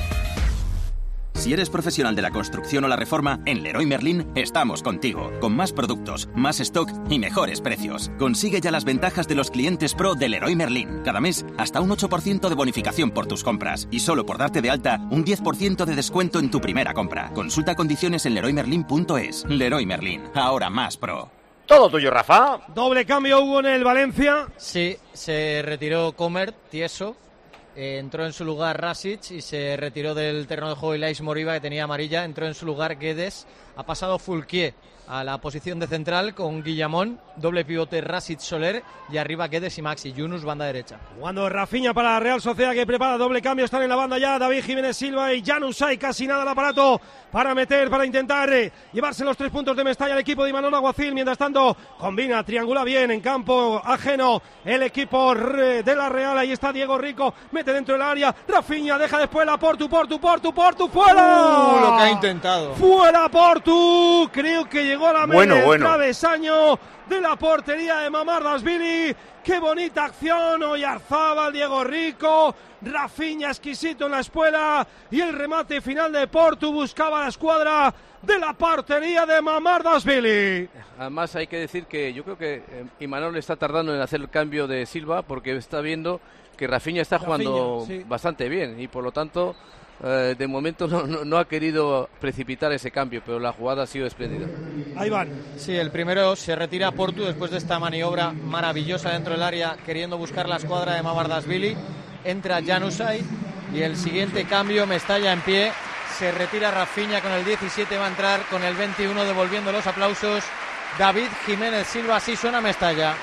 V: Si eres profesional de la construcción o la reforma, en Leroy Merlin estamos contigo, con más productos, más stock y mejores precios. Consigue ya las ventajas de los clientes pro de Leroy Merlin. Cada mes, hasta un 8% de bonificación por tus compras. Y solo por darte de alta, un 10% de descuento en tu primera compra. Consulta condiciones en leroymerlin.es. Leroy Merlin, ahora más pro.
A: Todo tuyo, Rafa.
S: Doble cambio hubo en el Valencia.
M: Sí, se retiró Comer, tieso. Entró en su lugar Rasic y se retiró del terreno de juego Ilais Moriba, que tenía amarilla. Entró en su lugar Guedes. Ha pasado Fulquier a la posición de central con Guillamón, doble pivote Rasic-Soler y arriba Guedes y Maxi. Yunus, banda derecha.
S: Jugando Rafinha para la Real Sociedad, que prepara doble cambio. Están en la banda ya David Jiménez Silva y Januzaj. Casi nada el aparato para meter, para intentar llevarse los 3 puntos de Mestalla el equipo de Imanol Alguacil. Mientras tanto, combina, triangula bien en campo ajeno el equipo de la Real. Ahí está Diego Rico, mete dentro del área. Rafinha deja después la Portu, ¡fuera!
M: Lo que ha intentado.
S: ¡Fuera Portu! Creo que llegó a la media del
A: Bueno.
S: travesaño de la portería de Mamardashvili. ¡Qué bonita acción! Oyarzábal, Diego Rico, Rafinha exquisito en la espuela y el remate final de Portu buscaba la escuadra de la portería de Mamardashvili.
N: Además hay que decir que yo creo que Imanol está tardando en hacer el cambio de Silva porque está viendo que Rafinha está jugando bastante bien y por lo tanto de momento no ha querido precipitar ese cambio, pero la jugada ha sido espléndida.
S: Ahí van.
M: Sí, el primero se retira Portu después de esta maniobra maravillosa dentro del área, queriendo buscar la escuadra de Mamardashvili. Entra Januzaj y el siguiente cambio, Mestalla en pie. Se retira Rafinha con el 17, va a entrar con el 21, devolviendo los aplausos David Jiménez Silva. Así suena Mestalla.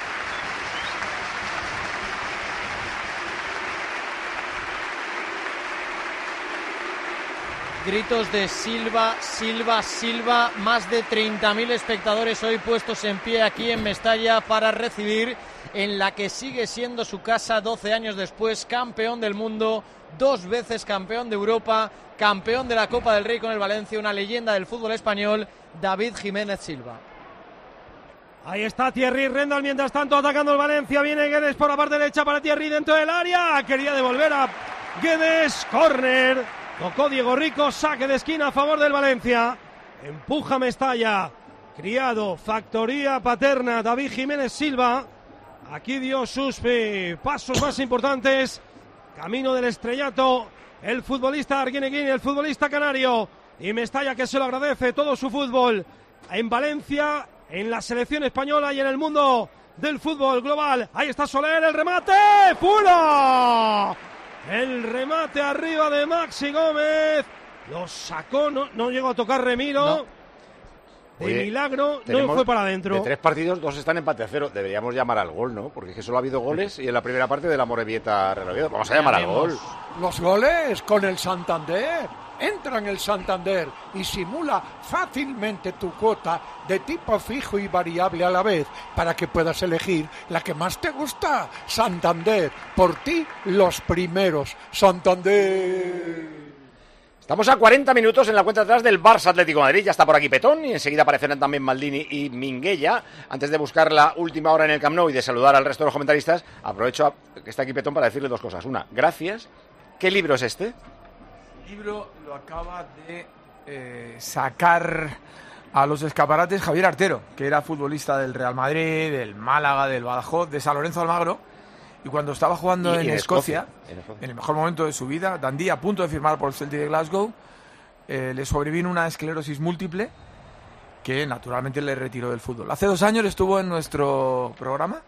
M: Gritos de Silva, Silva, Silva. Más de 30.000 espectadores hoy puestos en pie aquí en Mestalla para recibir en la que sigue siendo su casa 12 años después, campeón del mundo, 2 veces campeón de Europa, campeón de la Copa del Rey con el Valencia, una leyenda del fútbol español, David Jiménez Silva.
S: Ahí está Thierry Rendal, mientras tanto atacando el Valencia. Viene Guedes por la parte derecha para Thierry dentro del área. Quería devolver a Guedes. Córner. Tocó Diego Rico. Saque de esquina a favor del Valencia. Empuja Mestalla. Criado. Factoría Paterna. David Jiménez Silva. Aquí dio sus pasos más importantes. Camino del estrellato. El futbolista Arguineguín, el futbolista canario. Y Mestalla, que se lo agradece todo su fútbol. En Valencia, en la selección española y en el mundo del fútbol global. Ahí está Soler, el remate. ¡Pula! El remate arriba de Maxi Gómez. Lo sacó, no llegó a tocar Remiro.
A: No. Oye,
S: de milagro, no fue para adentro.
A: De 3 partidos, 2 están empate a 0. Deberíamos llamar al gol, ¿no? Porque es que solo ha habido goles y en la primera parte de la Morevieta Real Oviedo. Vamos a llamar al gol.
B: Los goles con el Santander. Entra en el Santander y simula fácilmente tu cuota de tipo fijo y variable a la vez para que puedas elegir la que más te gusta. Santander, por ti los primeros. Santander.
A: Estamos a 40 minutos en la cuenta atrás del Barça Atlético de Madrid. Ya está por aquí Petón y enseguida aparecerán también Maldini y Minguella. Antes de buscar la última hora en el Camp Nou y de saludar al resto de los comentaristas, aprovecho que está aquí Petón para decirle 2 cosas. Una, gracias. ¿Qué libro es este?
G: El libro lo acaba de sacar a los escaparates Javier Artero, que era futbolista del Real Madrid, del Málaga, del Badajoz, de San Lorenzo de Almagro. Y cuando estaba jugando en Escocia, en el mejor momento de su vida, Dundee, a punto de firmar por el Celtic de Glasgow, le sobrevino una esclerosis múltiple que naturalmente le retiró del fútbol. Hace 2 años estuvo en nuestro programa,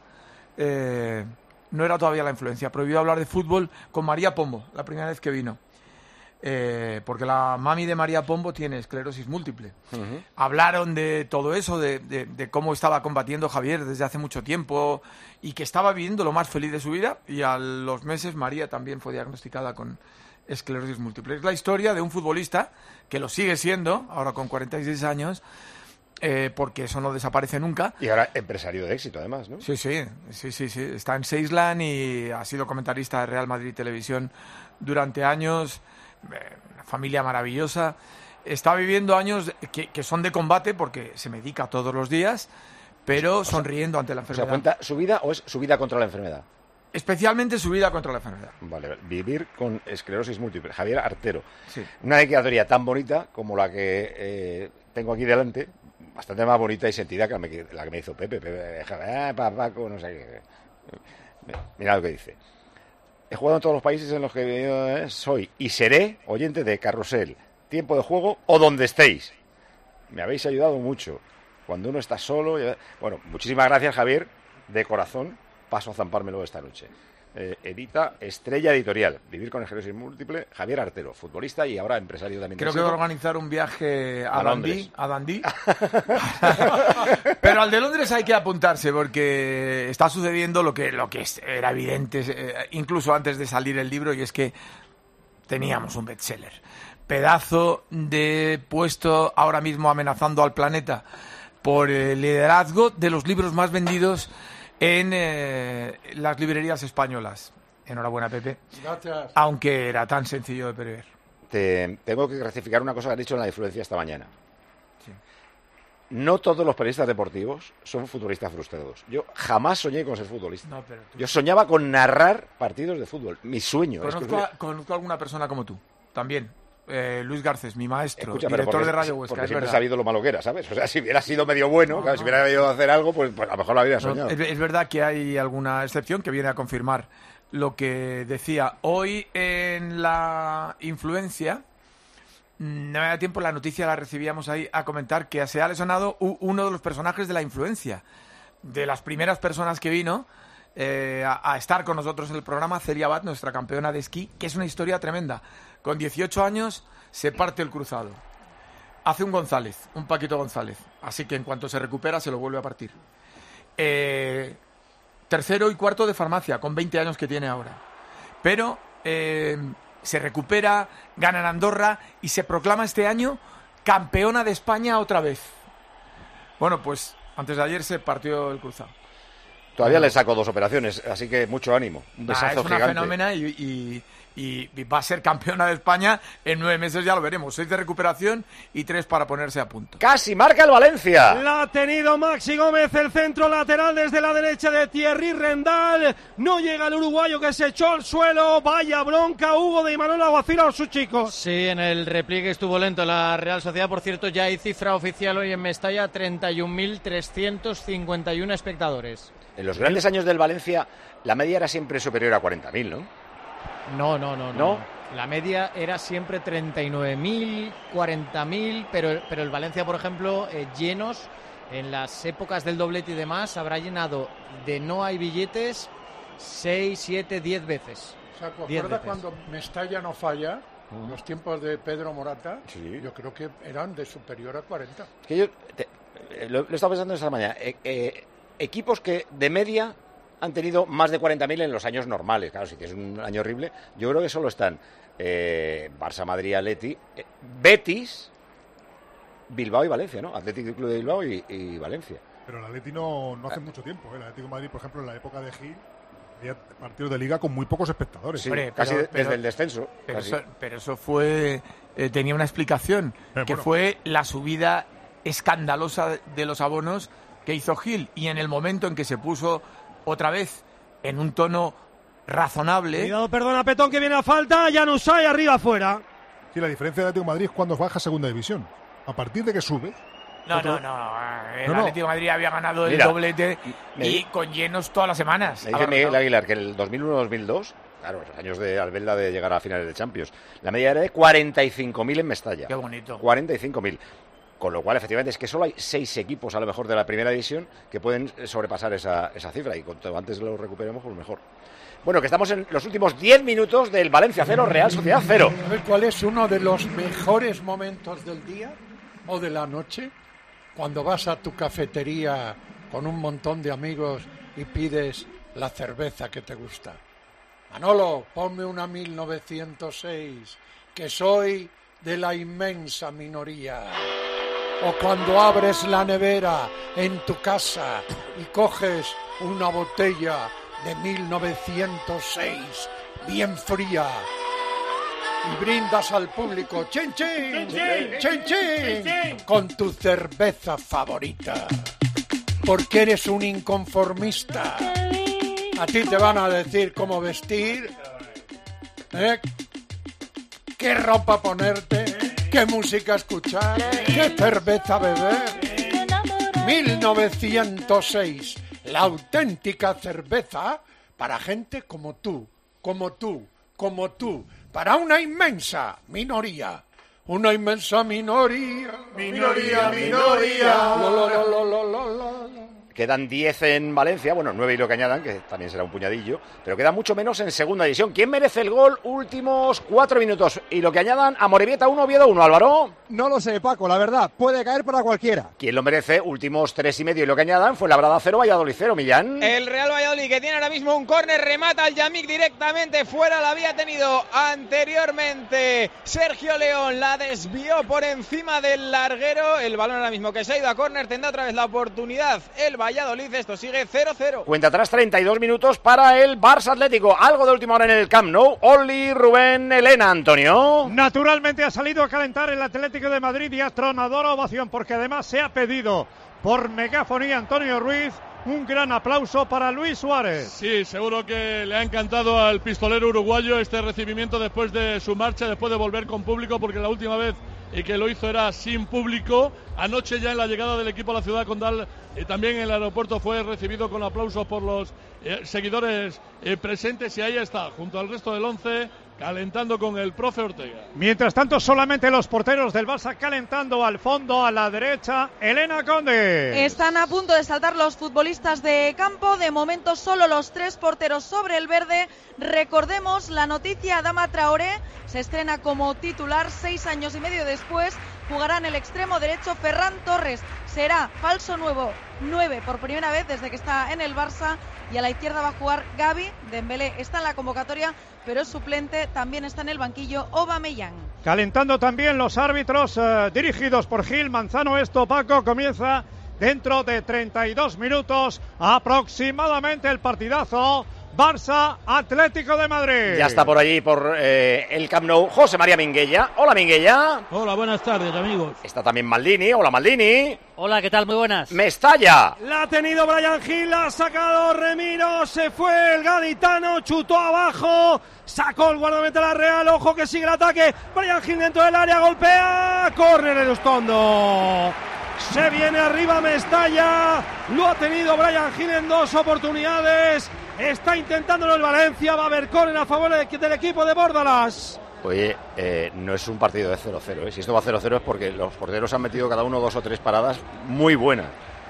G: no era todavía la influencia, prohibió hablar de fútbol con María Pombo, la primera vez que vino. Porque la mami de María Pombo tiene esclerosis múltiple. Hablaron de todo eso, de cómo estaba combatiendo Javier desde hace mucho tiempo y que estaba viviendo lo más feliz de su vida, y a los meses María también fue diagnosticada con esclerosis múltiple. Es la historia de un futbolista que lo sigue siendo, ahora con 46 años, porque eso no desaparece nunca.
A: Y ahora empresario de éxito, además, ¿no?
G: Sí. Está en Seisland y ha sido comentarista de Real Madrid Televisión durante años. Una familia maravillosa. Está viviendo años que son de combate porque se medica todos los días, pero sonriendo ante la enfermedad.
A: ¿Se cuenta su vida o es su vida contra la enfermedad?
G: Especialmente su vida contra la enfermedad.
A: Vale, vivir con esclerosis múltiple. Javier Artero.
G: Sí.
A: Una dedicatoria tan bonita como la que tengo aquí delante, bastante más bonita y sentida que la que me hizo Pepe. Paco, no sé qué. Mira lo que dice. He jugado en todos los países en los que soy y seré oyente de Carrusel, Tiempo de Juego o donde estéis. Me habéis ayudado mucho. Cuando uno está solo... Bueno, muchísimas gracias, Javier, de corazón. Paso a zampármelo esta noche. Edita Estrella Editorial, Vivir con esclerosis múltiple, Javier Artero, futbolista y ahora empresario también.
G: Creo que va a organizar un viaje a Dundee. Pero al de Londres hay que apuntarse porque está sucediendo lo que era evidente incluso antes de salir el libro, y es que teníamos un bestseller. Pedazo de puesto ahora mismo amenazando al planeta por el liderazgo de los libros más vendidos en las librerías españolas. Enhorabuena, Pepe.
B: Gracias.
G: Aunque era tan sencillo de prever.
A: Tengo que rectificar una cosa que has dicho en la influencia esta mañana.
G: Sí.
A: No todos los periodistas deportivos son futbolistas frustrados. Yo jamás soñé con ser futbolista.
G: No, pero
A: yo soñaba con narrar partidos de fútbol. Mi sueño.
G: Conozco a alguna persona como tú, también. Luis Garcés, mi maestro,
A: Escucha,
G: director de Radio Huesca.
A: Porque siempre he sabido lo malo que era, ¿sabes? O sea, si hubiera sido medio bueno, si hubiera ido a hacer algo, pues a lo mejor lo habría soñado.
G: Es verdad que hay alguna excepción que viene a confirmar lo que decía. Hoy en la influencia, no me da tiempo, la noticia la recibíamos ahí a comentar que se ha lesionado uno de los personajes de la influencia. De las primeras personas que vino a estar con nosotros en el programa, Celia Abad, nuestra campeona de esquí, que es una historia tremenda. Con 18 años se parte el cruzado. Hace un Paquito González. Así que en cuanto se recupera se lo vuelve a partir. Tercero y cuarto de farmacia, con 20 años que tiene ahora. Pero se recupera, gana en Andorra y se proclama este año campeona de España otra vez. Bueno, pues antes de ayer se partió el cruzado.
A: Todavía le saco 2 operaciones, así que mucho ánimo. Un besazo
G: es una
A: gigante.
G: fenómena y y va a ser campeona de España en 9 meses, ya lo veremos. 6 de recuperación y 3 para ponerse a punto.
A: Casi marca el Valencia.
S: La ha tenido Maxi Gómez, el centro lateral desde la derecha de Thierry Rendal. No llega el uruguayo que se echó al suelo. Vaya bronca, Hugo de Imanol Alguacil a sus chicos.
M: Sí, en el repliegue estuvo lento la Real Sociedad. Por cierto, ya hay cifra oficial hoy en Mestalla, 31.351 espectadores.
A: En los grandes años del Valencia, la media era siempre superior a 40.000, ¿no?
M: No. La media era siempre 39.000, 40.000, pero el Valencia, por ejemplo, llenos en las épocas del doblete y demás, habrá llenado de no hay billetes 6, 7, 10 veces.
B: O sea, ¿recuerda cuando Mestalla no falla? Los tiempos de Pedro Morata, sí. Yo creo que eran de superior a 40.
A: Es que yo lo he estado pensando esta mañana. Equipos que de media han tenido más de 40.000 en los años normales. Claro, sí que es un año horrible. Yo creo que solo están Barça, Madrid, Atleti, Betis, Bilbao y Valencia, ¿no? Atlético Club de Bilbao y Valencia.
I: Pero el Atleti no hace mucho tiempo. El Atlético de Madrid, por ejemplo, en la época de Gil, había partidos de liga con muy pocos espectadores.
A: Sí, casi desde el descenso.
G: Pero eso fue... tenía una explicación, que fue la subida escandalosa de los abonos que hizo Gil, y en el momento en que se puso otra vez en un tono razonable...
S: Cuidado, perdona, Petón, que viene a falta, Januzaj arriba afuera.
I: Sí, la diferencia del Atlético de Madrid es cuando baja a segunda división. A partir de que sube...
G: No. El Atlético de Madrid había ganado el doblete y con llenos todas las semanas.
A: Me dice Miguel Aguilar que el 2001-2002, claro, los años de Albelda de llegar a finales de Champions, la media era de 45.000 en Mestalla.
G: Qué bonito.
A: 45.000. Con lo cual, efectivamente, es que solo hay 6 equipos, a lo mejor, de la primera división que pueden sobrepasar esa cifra. Y cuanto antes lo recuperemos, pues mejor. Bueno, que estamos en los últimos 10 minutos del Valencia 0, Real Sociedad 0.
B: A ver, ¿cuál es uno de los mejores momentos del día o de la noche? Cuando vas a tu cafetería con un montón de amigos y pides la cerveza que te gusta. Manolo, ponme una 1906, que soy de la inmensa minoría. O cuando abres la nevera en tu casa y coges una botella de 1906 bien fría y brindas al público chin chin, chin chin, con tu cerveza favorita, porque eres un inconformista. A ti te van a decir cómo vestir, qué ropa ponerte, qué música escuchar, qué cerveza beber. 1906, la auténtica cerveza para gente como tú, para una inmensa minoría. Una inmensa minoría. Minoría.
A: Quedan 10 en Valencia, bueno, 9 y lo que añadan, que también será un puñadillo, pero queda mucho menos en segunda división. ¿Quién merece el gol? Últimos 4 minutos. Y lo que añadan, Amorebieta 1, Oviedo 1, Álvaro.
E: No lo sé, Paco, la verdad, puede caer para cualquiera.
A: ¿Quién lo merece? Últimos 3 y medio y lo que añadan, fue Labrada 0, Valladolid 0, Millán.
D: El Real Valladolid, que tiene ahora mismo un córner, remata al Yamik directamente fuera, la había tenido anteriormente Sergio León, la desvió por encima del larguero, el balón ahora mismo que se ha ido a córner, tendrá otra vez la oportunidad el Valladolid, esto sigue 0-0.
A: Cuenta atrás 32 minutos para el Barça Atlético, algo de última hora en el Camp Nou. Oli, Rubén, Elena, Antonio.
C: Naturalmente ha salido a calentar el Atlético de Madrid y atronadora ovación, porque además se ha pedido por megafonía Antonio Ruiz un gran aplauso para Luis Suárez.
Q: Sí, seguro que le ha encantado al pistolero uruguayo este recibimiento después de su marcha, después de volver con público, porque la última vez que lo hizo era sin público. Anoche ya en la llegada del equipo a la ciudad condal, también en el aeropuerto fue recibido con aplausos por los seguidores presentes, y ahí está, junto al resto del 11, calentando con el profe Ortega.
C: Mientras tanto, solamente los porteros del Barça calentando al fondo, a la derecha, Elena Conde.
P: Están a punto de saltar los futbolistas de campo. De momento solo los 3 porteros sobre el verde. Recordemos la noticia, Adama Traoré se estrena como titular 6 años y medio después. Jugará en el extremo derecho Ferran Torres. Será falso 9 por primera vez desde que está en el Barça. Y a la izquierda va a jugar Gavi. Dembélé está en la convocatoria, pero es suplente. También está en el banquillo Aubameyang.
C: Calentando también los árbitros dirigidos por Gil Manzano. Esto, Paco, comienza dentro de 32 minutos aproximadamente el partidazo. Barça Atlético de Madrid.
A: Ya está por allí, por el Camp Nou, José María Minguella. Hola, Minguella.
J: Hola, buenas tardes, amigos.
A: Está también Maldini. Hola, Maldini.
J: Hola, ¿qué tal? Muy buenas.
A: Mestalla.
S: La ha tenido Bryan Gil, la ha sacado Remiro, se fue el gaditano, chutó abajo, sacó el guardameta de la Real, ojo que sigue el ataque, Bryan Gil dentro del área, golpea, córner en Eustondo. Se viene arriba Mestalla, lo ha tenido Bryan Gil en 2 oportunidades, está intentándolo el Valencia, va a haber córner a favor del equipo de Bórdalas.
A: Oye, no es un partido de 0-0, ¿eh? Si esto va 0-0 es porque los porteros han metido cada uno 2 o 3 paradas muy buenas.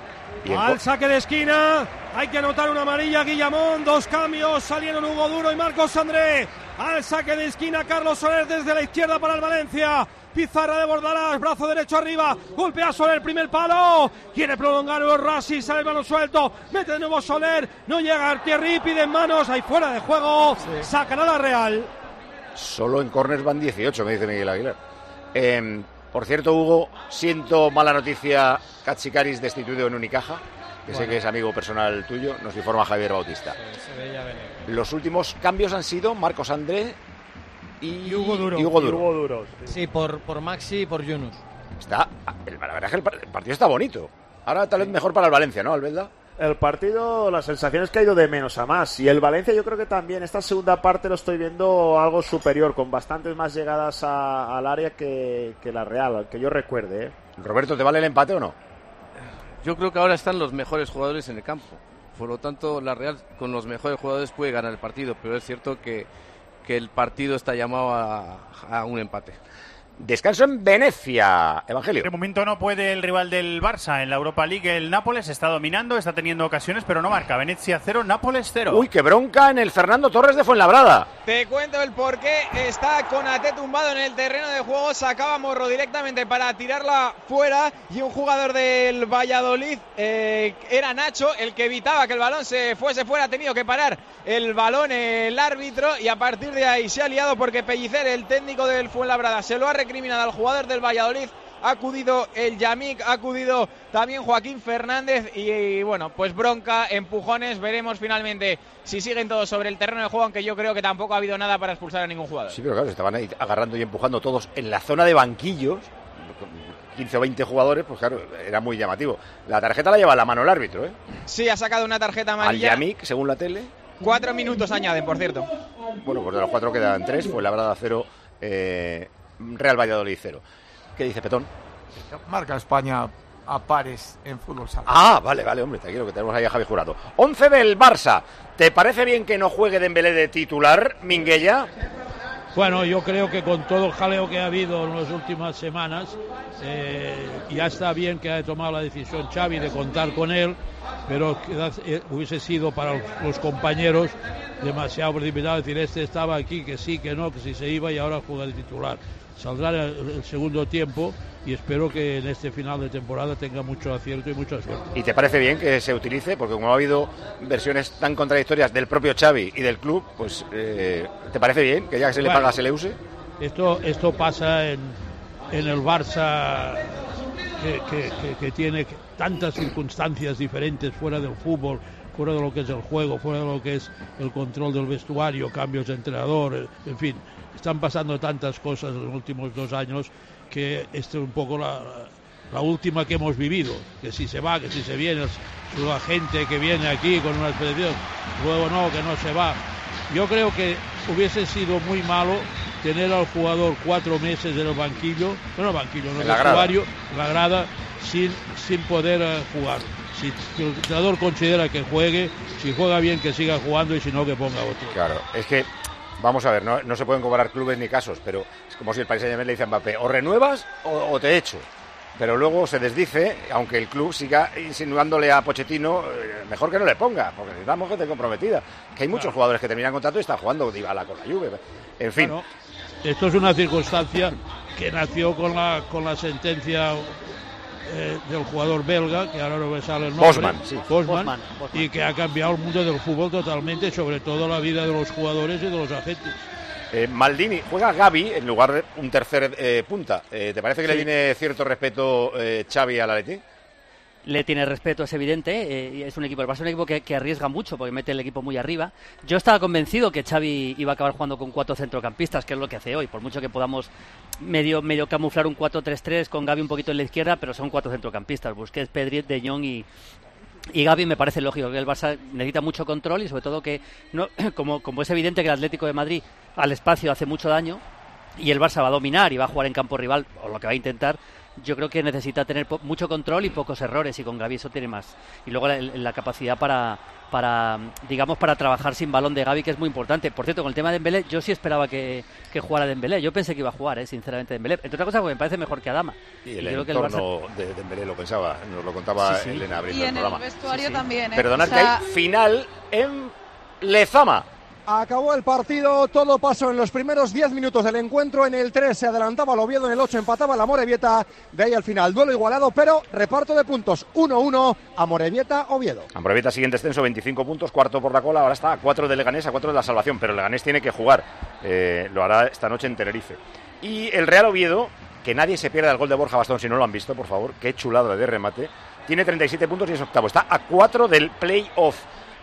S: Al saque de esquina, hay que anotar una amarilla, Guillamón, 2 cambios, salieron Hugo Duro y Marcos André. Al saque de esquina, Carlos Soler desde la izquierda para el Valencia. Pizarra de Bordalás, brazo derecho arriba, golpea Soler, primer palo, quiere prolongar el Rassi, sale el balón suelto, mete de nuevo Soler, no llega Artierri, pide en manos, ahí fuera de juego, sacará la Real.
A: Solo en córners van 18, me dice Miguel Aguilar. Por cierto, Hugo, siento mala noticia, Katsikaris destituido en Unicaja, que sé que es amigo personal tuyo, nos informa Javier Bautista.
M: Se veía venir.
A: Los últimos cambios han sido Marcos André y
M: Hugo Duro. Sí, por Maxi y por Yunus.
A: La verdad es que el partido está bonito. Ahora tal vez mejor para el Valencia, ¿no, Albelda?
L: El partido, la sensación es que ha ido de menos a más. Y el Valencia yo creo que también, esta segunda parte lo estoy viendo algo superior, con bastantes más llegadas al área que la Real, que yo recuerde, ¿eh?
A: Roberto, ¿te vale el empate o no?
N: Yo creo que ahora están los mejores jugadores en el campo. Por lo tanto, la Real con los mejores jugadores puede ganar el partido, pero es cierto que el partido está llamado a un empate.
A: Descanso en Venecia, Evangelio.
F: De momento no puede el rival del Barça en la Europa League. El Nápoles está dominando, está teniendo ocasiones, pero no marca. Venecia 0, Nápoles 0.
A: Uy, qué bronca en el Fernando Torres de Fuenlabrada.
D: Te cuento el porqué. Está Konaté tumbado en el terreno de juego. Sacaba Morro directamente para tirarla fuera. Y un jugador del Valladolid, era Nacho, el que evitaba que el balón se fuese fuera. Ha tenido que parar el balón el árbitro. Y a partir de ahí se ha liado porque Pellicer, el técnico del Fuenlabrada, se lo ha recriminado al jugador del Valladolid. Ha acudido el Yamik, ha acudido también Joaquín Fernández y bueno, pues bronca, empujones. Veremos finalmente si siguen todos sobre el terreno de juego, aunque yo creo que tampoco ha habido nada para expulsar a ningún jugador.
A: Sí, pero claro, estaban ahí agarrando y empujando todos en la zona de banquillos, 15 o 20 jugadores, pues claro, era muy llamativo. La tarjeta la lleva a la mano el árbitro, ¿eh?
D: Sí, ha sacado una tarjeta amarilla.
A: Al Yamik, según la tele.
D: 4 minutos añaden, por cierto.
A: Bueno, pues de los 4 quedan 3, fue Labrada 0, Real Valladolid 0. ¿Qué dice Petón?
G: Marca España a pares en fútbol sala.
A: Ah, vale, hombre, tranquilo, que tenemos ahí a Javi Jurado. 11 del Barça. ¿Te parece bien que no juegue Dembélé de titular, Minguella?
J: Bueno, yo creo que con todo el jaleo que ha habido en las últimas semanas, ya está bien que haya tomado la decisión Xavi de contar con él, pero hubiese sido para los compañeros demasiado precipitado decir este estaba aquí, que sí, que no, que si se iba y ahora juega de titular. Saldrá el segundo tiempo y espero que en este final de temporada tenga mucho acierto y mucha suerte.
A: ¿Y te parece bien que se utilice? Porque como ha habido versiones tan contradictorias del propio Xavi y del club, pues ¿te parece bien que ya que se le paga se le use?
J: Esto pasa en el Barça que tiene tantas circunstancias diferentes fuera del fútbol, fuera de lo que es el juego, fuera de lo que es el control del vestuario, cambios de entrenador, en fin, están pasando tantas cosas en los últimos 2 años que esta es un poco la última que hemos vivido, que si se va, que si se viene, la gente que viene aquí con una expedición, luego no, que no se va. Yo creo que hubiese sido muy malo tener al jugador 4 meses en el banquillo, no en el banquillo, en el vestuario, en la grada, sin poder jugar. Si el entrenador considera que juegue, si juega bien que siga jugando y si no que ponga otro.
A: Claro, es que, vamos a ver, no se pueden comparar clubes ni casos, pero es como si el Paris Saint-Germain le dice a Mbappé, o renuevas o te echo. Pero luego se desdice, aunque el club siga insinuándole a Pochettino, mejor que no le ponga, porque necesitamos gente comprometida. Que hay muchos jugadores que terminan contrato y están jugando Dybala con la Juve. En fin.
J: Bueno, esto es una circunstancia que nació con la sentencia del jugador belga, que ahora no me sale el nombre, Bosman, y que ha cambiado el mundo del fútbol totalmente, sobre todo la vida de los jugadores y de los agentes.
A: Maldini, juega Gavi en lugar de un tercer punta. ¿Te parece que le tiene cierto respeto Xavi al Atleti?
K: le tiene respeto, es evidente, y es un equipo, va a ser un equipo que arriesga mucho porque mete el equipo muy arriba. Yo estaba convencido que Xavi iba a acabar jugando con 4 centrocampistas, que es lo que hace hoy, por mucho que podamos medio camuflar un 4-3-3 con Gavi un poquito en la izquierda, pero son 4 centrocampistas, Busquets, Pedri, De Jong y Gavi. Me parece lógico que el Barça necesita mucho control y sobre todo que, no, como es evidente que el Atlético de Madrid al espacio hace mucho daño y el Barça va a dominar y va a jugar en campo rival, o lo que va a intentar, yo creo que necesita tener mucho control y pocos errores, y con Gavi eso tiene más. Y luego la capacidad para trabajar sin balón de Gavi, que es muy importante. Por cierto, con el tema de Dembélé, yo sí esperaba que jugara Dembélé. Yo pensé que iba a jugar, sinceramente, Dembélé. Entre otras cosas, porque me parece mejor que Adama.
A: Y el entorno de Dembélé lo pensaba, nos lo contaba Elena abriendo el programa.
P: Y en el vestuario también.
A: Perdonad, que hay final en Lezama.
E: Acabó el partido, todo pasó en los primeros 10 minutos del encuentro. En el 3 se adelantaba el Oviedo, en el 8 empataba la Amorebieta. De ahí al final, duelo igualado, pero reparto de puntos 1-1, Amorebieta-Oviedo.
A: Amorebieta sigue en descenso, 25 puntos, cuarto por la cola. Ahora está a 4 de Leganés, a 4 de la salvación, pero Leganés tiene que jugar. Lo hará esta noche en Tenerife. Y el Real Oviedo, que nadie se pierda el gol de Borja Bastón si no lo han visto, por favor. Qué chulada de remate. Tiene 37 puntos y es octavo. Está a 4 del play-off.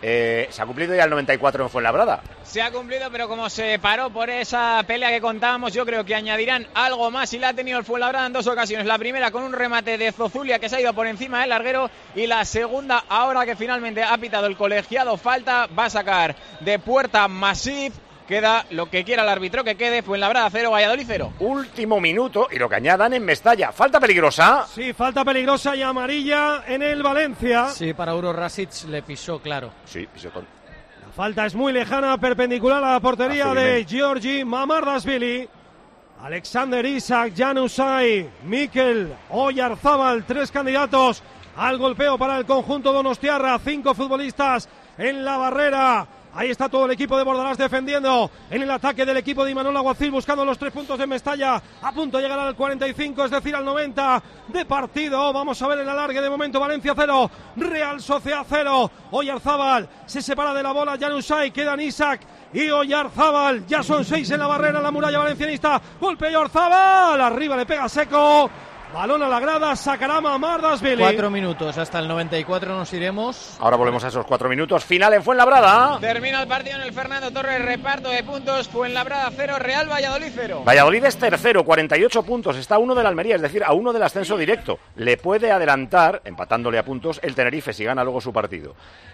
A: Se ha cumplido ya el 94 en Fuenlabrada.
D: Se ha cumplido, pero como se paró por esa pelea que contábamos, yo creo que añadirán algo más, y la ha tenido el Fuenlabrada en 2 ocasiones. La primera con un remate de Zozulia que se ha ido por encima del larguero, y la segunda ahora que finalmente ha pitado el colegiado falta, va a sacar de puerta Masip. Queda lo que quiera el árbitro que quede. Fuenlabrada 0, Valladolid 0.
A: Último minuto y lo que añadan en Mestalla. ¿Falta peligrosa?
S: Sí, falta peligrosa y amarilla en el Valencia.
M: Sí, para Uro Rasic le pisó, claro.
A: Sí, pisó con...
S: La falta es muy lejana, perpendicular a la portería de Giorgi Mamardashvili. Alexander Isak, Jan Usai, Mikel Oyarzábal, 3 candidatos al golpeo para el conjunto donostiarra. 5 futbolistas en la barrera. Ahí está todo el equipo de Bordalás defendiendo en el ataque del equipo de Imanol Alguacil, buscando los 3 puntos de Mestalla. A punto de llegar al 45, es decir, al 90 de partido. Vamos a ver el alargue. De momento Valencia 0, Real Sociedad 0. Oyarzábal se separa de la bola, Januzaj, quedan Isak y Oyarzábal. Ya son 6 en la barrera, la muralla valencianista. Golpe Oyarzábal, arriba le pega seco. Balón a la grada, sacará Mamardashvili.
M: 4 minutos, hasta el 94 nos iremos.
A: Ahora volvemos a esos 4 minutos. Final en Fuenlabrada.
D: Termina el partido en el Fernando Torres, reparto de puntos. Fuenlabrada 0, Real Valladolid 0.
A: Valladolid es tercero, 48 puntos. Está a 1 de la Almería, es decir, a 1 del ascenso directo. Le puede adelantar, empatándole a puntos, el Tenerife si gana luego su partido.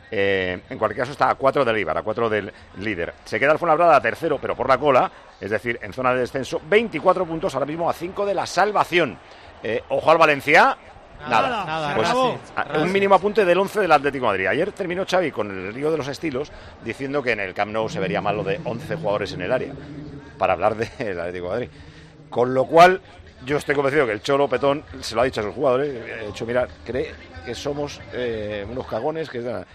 A: En cualquier caso está a 4 del Eibar, a 4 del líder. Se queda el Fuenlabrada tercero, pero por la cola, es decir, en zona de descenso. 24 puntos, ahora mismo a 5 de la salvación. Ojo al Valencia. Nada. Pues, un mínimo apunte del 11 del Atlético de Madrid. Ayer terminó Xavi con el lío de los estilos diciendo que en el Camp Nou se vería mal lo de 11 jugadores en el área para hablar del Atlético de Madrid. Con lo cual, yo estoy convencido que el Cholo Petón se lo ha dicho a sus jugadores. Ha dicho, mira, cree que somos unos cagones.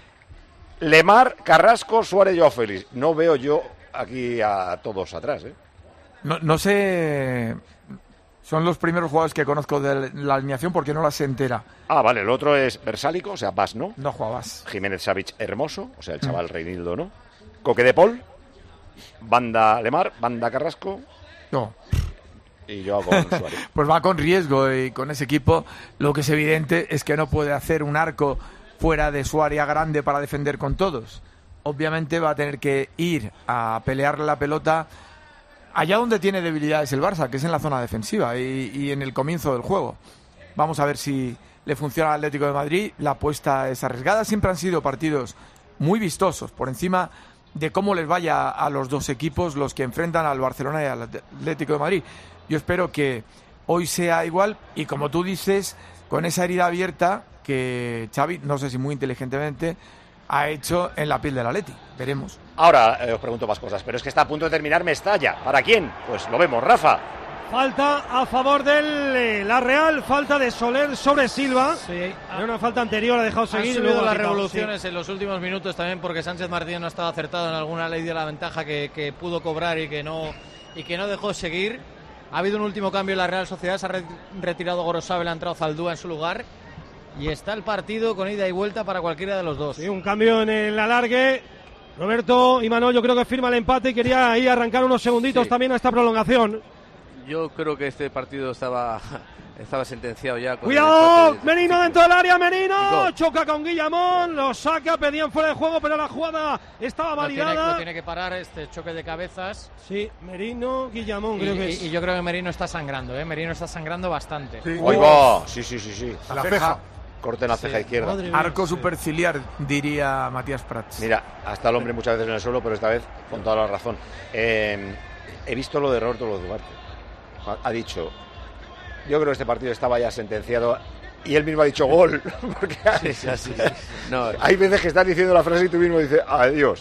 A: Lemar, Carrasco, Suárez y Joao Félix. No veo yo aquí a todos atrás.
G: No sé... Son los primeros jugadores que conozco de la alineación porque no las se entera.
A: Ah, vale, el otro es Versálico, o sea, Bas, ¿no?
G: No juega Bas.
A: Jiménez Savic Hermoso, o sea, el chaval Reinildo, ¿no? Coque de Paul, Banda Lemar, Banda Carrasco.
G: No.
A: Y yo con Suárez.
G: Pues va con riesgo y con ese equipo lo que es evidente es que no puede hacer un arco fuera de su área grande para defender con todos. Obviamente va a tener que ir a pelear la pelota allá donde tiene debilidades el Barça, que es en la zona defensiva y en el comienzo del juego. Vamos a ver si le funciona al Atlético de Madrid. La apuesta es arriesgada. Siempre han sido partidos muy vistosos, por encima de cómo les vaya a los dos equipos, los que enfrentan al Barcelona y al Atlético de Madrid. Yo espero que hoy sea igual y, como tú dices, con esa herida abierta que Xavi, no sé si muy inteligentemente, ha hecho en la piel del Atleti. Veremos.
A: Ahora os pregunto más cosas, pero es que está a punto de terminar Mestalla. ¿Para quién? Pues lo vemos, Rafa.
S: Falta a favor de la Real, falta de Soler sobre Silva.
M: Sí.
S: Era una falta anterior, ha dejado seguir.
M: Han subido las revoluciones en los últimos minutos también porque Sánchez Martínez no ha estado acertado en alguna ley de la ventaja que pudo cobrar y que no dejó seguir. Ha habido un último cambio en la Real Sociedad, se ha retirado Gorosabel, ha entrado Zaldúa en su lugar. Y está el partido con ida y vuelta para cualquiera de los dos.
S: Sí, un cambio en el alargue. Roberto Imanol, yo creo que firma el empate y quería ahí arrancar unos segunditos también a esta prolongación.
N: Yo creo que este partido estaba estaba sentenciado ya.
S: ¡Cuidado! Merino dentro del área, Merino choca con Guillamón, lo saca, pedían fuera de juego, pero la jugada estaba validada.
M: Lo tiene que parar este choque de cabezas.
S: Sí, Merino, Guillamón, creo que es.
M: Y yo creo que Merino está sangrando, Merino está sangrando bastante.
A: Sí. ¡Ahí va! Sí.
G: La ceja.
A: Corte en la ceja izquierda.
G: Arco superciliar, diría Matías Prats.
A: Mira, hasta el hombre muchas veces en el suelo, pero esta vez con toda la razón. He visto lo de Roberto Duarte. Ha dicho, yo creo que este partido estaba ya sentenciado, y él mismo ha dicho gol. Porque
N: sí. No,
A: hay veces que estás diciendo la frase y tú mismo dices, adiós.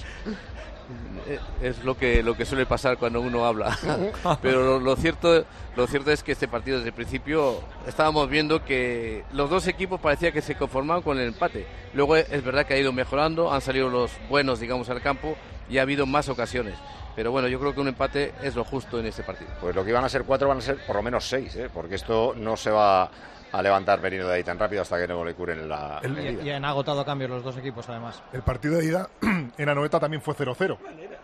N: Es lo que suele pasar cuando uno habla. Pero lo cierto es que este partido desde el principio estábamos viendo que los dos equipos parecía que se conformaban con el empate. Luego es verdad que ha ido mejorando, han salido los buenos, digamos, al campo y ha habido más ocasiones. Pero bueno, yo creo que un empate es lo justo en este partido.
A: Pues lo que iban a ser 4 van a ser por lo menos 6, porque esto no se va a levantar Merino de ahí tan rápido hasta que no le curen la herida.
M: Y han agotado cambios los dos equipos, además.
I: El partido de ida en Anoeta también fue 0-0.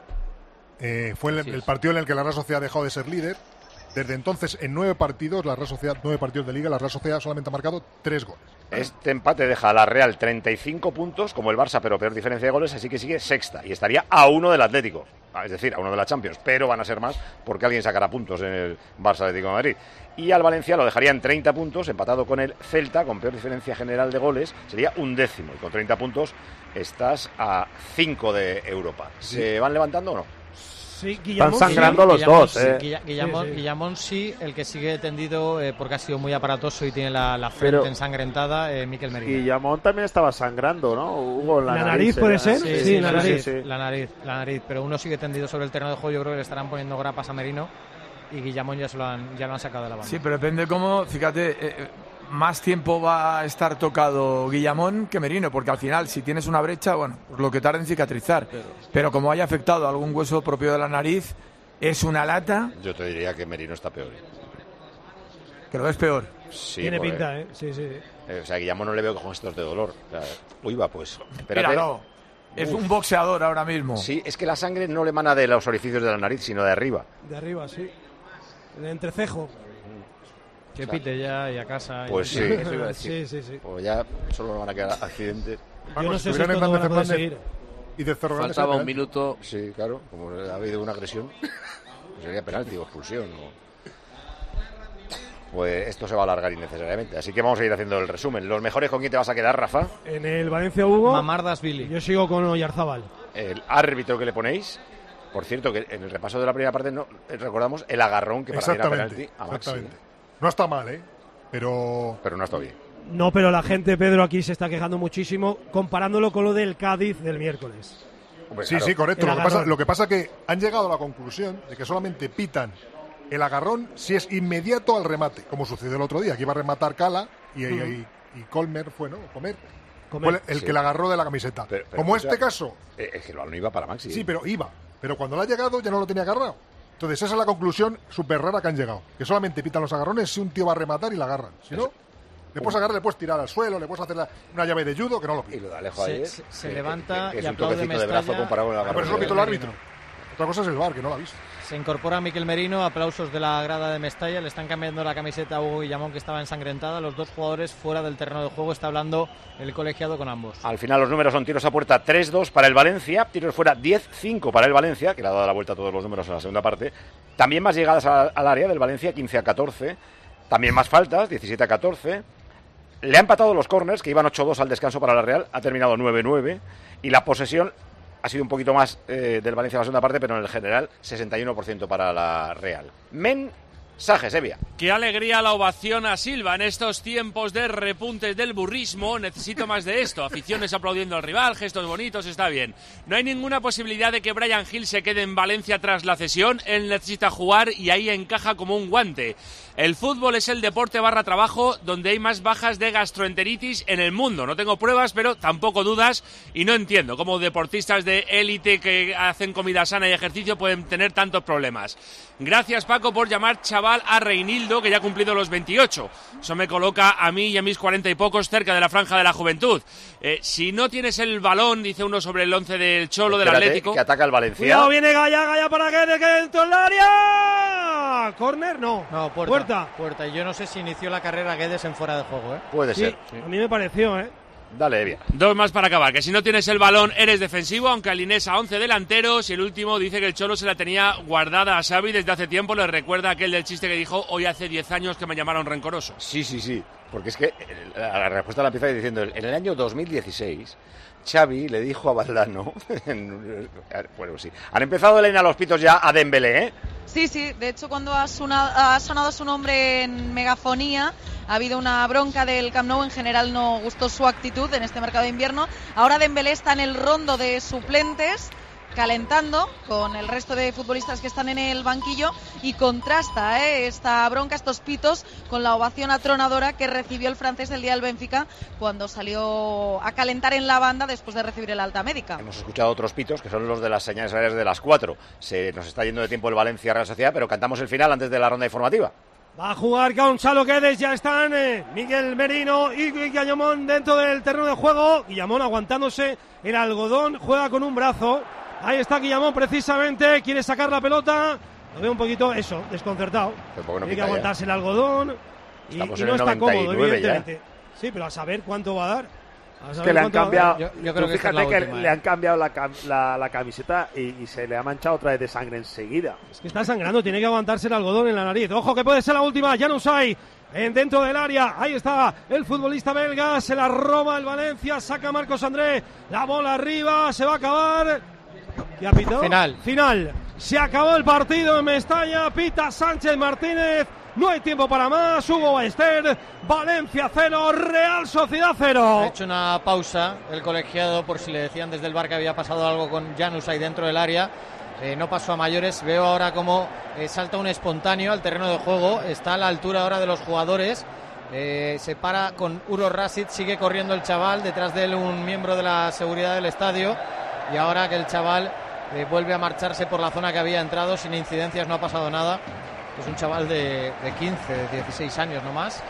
I: Fue el partido en el que la Real Sociedad ha dejado de ser líder. Desde entonces, en 9 partidos, la Real Sociedad, 9 partidos de Liga, la Real Sociedad solamente ha marcado 3 goles.
A: Este empate deja a la Real 35 puntos, como el Barça, pero peor diferencia de goles, así que sigue sexta. Y estaría a 1 del Atlético, es decir, a 1 de la Champions, pero van a ser más porque alguien sacará puntos en el Barça Atlético de Madrid. Y al Valencia lo dejaría en 30 puntos, empatado con el Celta, con peor diferencia general de goles, sería 11º. Y con 30 puntos estás a 5 de Europa. ¿Se van levantando o no?
S: Sí,
L: están sangrando los dos.
M: Guillamón sí, el que sigue tendido porque ha sido muy aparatoso y tiene la frente ensangrentada, Mikel Merino.
L: Guillamón también estaba sangrando, ¿no? Hugo,
S: la nariz puede ser.
M: Sí, la nariz. Pero uno sigue tendido sobre el terreno de juego. Yo creo que le estarán poniendo grapas a Merino y Guillamón ya lo han sacado de la banda.
G: Sí, pero depende cómo, fíjate, más tiempo va a estar tocado Guillamón que Merino, porque al final, si tienes una brecha, bueno, pues lo que tarda en cicatrizar. Pero como haya afectado algún hueso propio de la nariz, es una lata.
A: Yo te diría que Merino está peor.
G: ¿Que lo ves peor?
S: Sí, tiene pinta, ¿eh? Sí.
A: O sea, Guillamón no le veo con gestos de dolor. O sea, uy, va, pues.
G: Espérate. Míralo. Es un boxeador ahora mismo.
A: Sí, es que la sangre no le emana de los orificios de la nariz, sino de arriba.
S: De arriba, sí. El entrecejo.
M: Que pite ya y a casa.
A: Pues sí.
M: Eso iba a decir.
S: Sí.
A: Pues ya solo van a quedar accidentes.
S: Yo no sé si esto no van a poder seguir.
I: Y de Cerro Grande
N: faltaba un minuto.
A: Sí, claro, como ha habido una agresión, pues sería penalti o expulsión. Pues esto se va a alargar innecesariamente. Así que vamos a ir haciendo el resumen. ¿Los mejores con quién te vas a quedar, Rafa?
S: En el Valencia Hugo.
M: Mamardašvili.
S: Yo sigo con Oyarzábal.
A: El árbitro que le ponéis. Por cierto, que en el repaso de la primera parte no recordamos el agarrón que para mí era penalti a Maxi.
I: Exactamente. No está mal, Pero
A: no está bien.
S: No, pero la gente, Pedro, aquí se está quejando muchísimo comparándolo con lo del Cádiz del miércoles.
I: Hombre, sí, correcto. Lo que pasa es que han llegado a la conclusión de que solamente pitan el agarrón si es inmediato al remate, como sucedió el otro día, que iba a rematar Cala y Colmer fue, ¿no? Comer. Fue el que le agarró de la camiseta.
A: Pero
I: como este caso.
A: Es que el balón iba para Maxi.
I: Sí, pero iba. Pero cuando le ha llegado ya no lo tenía agarrado. Entonces esa es la conclusión súper rara que han llegado. Que solamente pitan los agarrones si un tío va a rematar y la agarran. Si no, le puedes agarrar, le puedes tirar al suelo, le puedes hacer una llave de judo que no lo pide.
A: Y lo de Alejo ahí
M: se levanta
A: y
M: aplaude Mestalla.
A: Es un toquecito de brazo comparado con el agarrón.
I: Pero eso lo pitó el árbitro. Otra cosa es el VAR, que no lo ha visto.
M: Se incorpora Mikel Merino, aplausos de la grada de Mestalla. Le están cambiando la camiseta a Hugo Guillamón, que estaba ensangrentada. Los dos jugadores fuera del terreno de juego. Está hablando el colegiado con ambos.
A: Al final los números son tiros a puerta 3-2 para el Valencia, tiros fuera 10-5 para el Valencia, que le ha dado la vuelta a todos los números en la segunda parte. También más llegadas al área del Valencia, 15-14. También más faltas, 17-14. Le ha empatado los córners, que iban 8-2 al descanso para la Real. Ha terminado 9-9. Y la posesión ha sido un poquito más del Valencia en la segunda parte, pero en el general 61% para la Real. Mensaje, Sevilla.
O: Qué alegría la ovación a Silva en estos tiempos de repuntes del burrismo. Necesito más de esto. Aficiones aplaudiendo al rival, gestos bonitos, está bien. No hay ninguna posibilidad de que Bryan Gil se quede en Valencia tras la cesión. Él necesita jugar y ahí encaja como un guante. El fútbol es el deporte / trabajo donde hay más bajas de gastroenteritis en el mundo. No tengo pruebas, pero tampoco dudas, y no entiendo cómo deportistas de élite que hacen comida sana y ejercicio pueden tener tantos problemas. Gracias, Paco, por llamar chaval rival a Reinildo, que ya ha cumplido los 28. Eso me coloca a mí y a mis 40 y pocos cerca de la franja de la juventud. Si no tienes el balón, dice uno sobre el 11 del Cholo, del Atlético.
A: Que ataca el Valencia.
S: Cuidado, viene Gaya para Guedes, que dentro del área. ¿Córner? No, puerta.
M: Y yo no sé si inició la carrera Guedes en fuera de juego, ¿eh?
A: Puede ser.
S: Sí. A mí me pareció, ¿eh?
A: Dale, Evia.
O: 2 más para acabar, que si no tienes el balón eres defensivo, aunque alinees a 11 delanteros. Y el último dice que el Cholo se la tenía guardada a Xavi desde hace tiempo. Le recuerda aquel del chiste que dijo: hoy hace 10 años que me llamaron rencoroso.
A: Sí, porque es que la respuesta la empieza diciendo: en el año 2016 Xavi le dijo a Valdano bueno, sí, han empezado a leer a los pitos ya a Dembélé, ¿eh?
P: Sí, de hecho cuando ha sonado su nombre en megafonía ha habido una bronca del Camp Nou. En general no gustó su actitud en este mercado de invierno. Ahora Dembélé está en el rondo de suplentes, calentando con el resto de futbolistas que están en el banquillo, y contrasta esta bronca, estos pitos, con la ovación atronadora que recibió el francés el día del Benfica cuando salió a calentar en la banda después de recibir el alta médica.
A: Hemos escuchado otros pitos que son los de las señales horarias de las 4. Se nos está yendo de tiempo el Valencia Real Sociedad, pero cantamos el final antes de la ronda informativa.
S: Va a jugar Gonzalo Guedes, ya están Miguel Merino y Guillamón dentro del terreno de juego. Guillamón aguantándose el algodón, juega con un brazo. Ahí está Guillamón precisamente, quiere sacar la pelota. Lo veo un poquito, desconcertado. Tiene que aguantarse el algodón y no está cómodo, evidentemente. Sí, pero a saber cuánto va a dar.
L: Es que le han cambiado. Yo creo que fíjate que le han cambiado la camiseta y se le ha manchado otra vez de sangre enseguida.
S: Es que está sangrando, tiene que aguantarse el algodón en la nariz. Ojo que puede ser la última, Januzaj dentro del área. Ahí está el futbolista belga, se la roba el Valencia, saca Marcos André, la bola arriba, se va a acabar. ¿Qué ha pitado? Final. Se acabó el partido en Mestalla, pita Sánchez Martínez. No hay tiempo para más. Hugo Ballester, Valencia 0, Real Sociedad 0.
M: Ha hecho una pausa el colegiado por si le decían desde el bar que había pasado algo con Januzaj dentro del área. No pasó a mayores. Veo ahora cómo salta un espontáneo al terreno de juego. Está a la altura ahora de los jugadores. Se para con Uro Rasic. Sigue corriendo el chaval. Detrás de él un miembro de la seguridad del estadio. Y ahora que el chaval vuelve a marcharse por la zona que había entrado sin incidencias, no ha pasado nada. Es un chaval de 15, de 16 años nomás.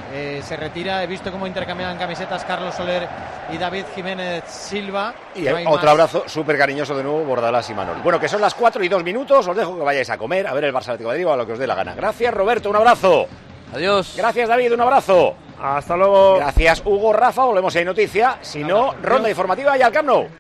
M: Se retira. He visto cómo intercambiaban camisetas Carlos Soler y David Jiménez Silva.
A: Y otro abrazo súper cariñoso de nuevo, Bordalás y Manol. Bueno, que son las 4:02. Os dejo que vayáis a comer, a ver el Barça Atlético de Madrid o a lo que os dé la gana. Gracias, Roberto, un abrazo.
N: Adiós.
A: Gracias, David, un abrazo.
L: Hasta luego.
A: Gracias, Hugo, Rafa. Volvemos si hay noticia. Si no, ronda informativa y al Camp Nou.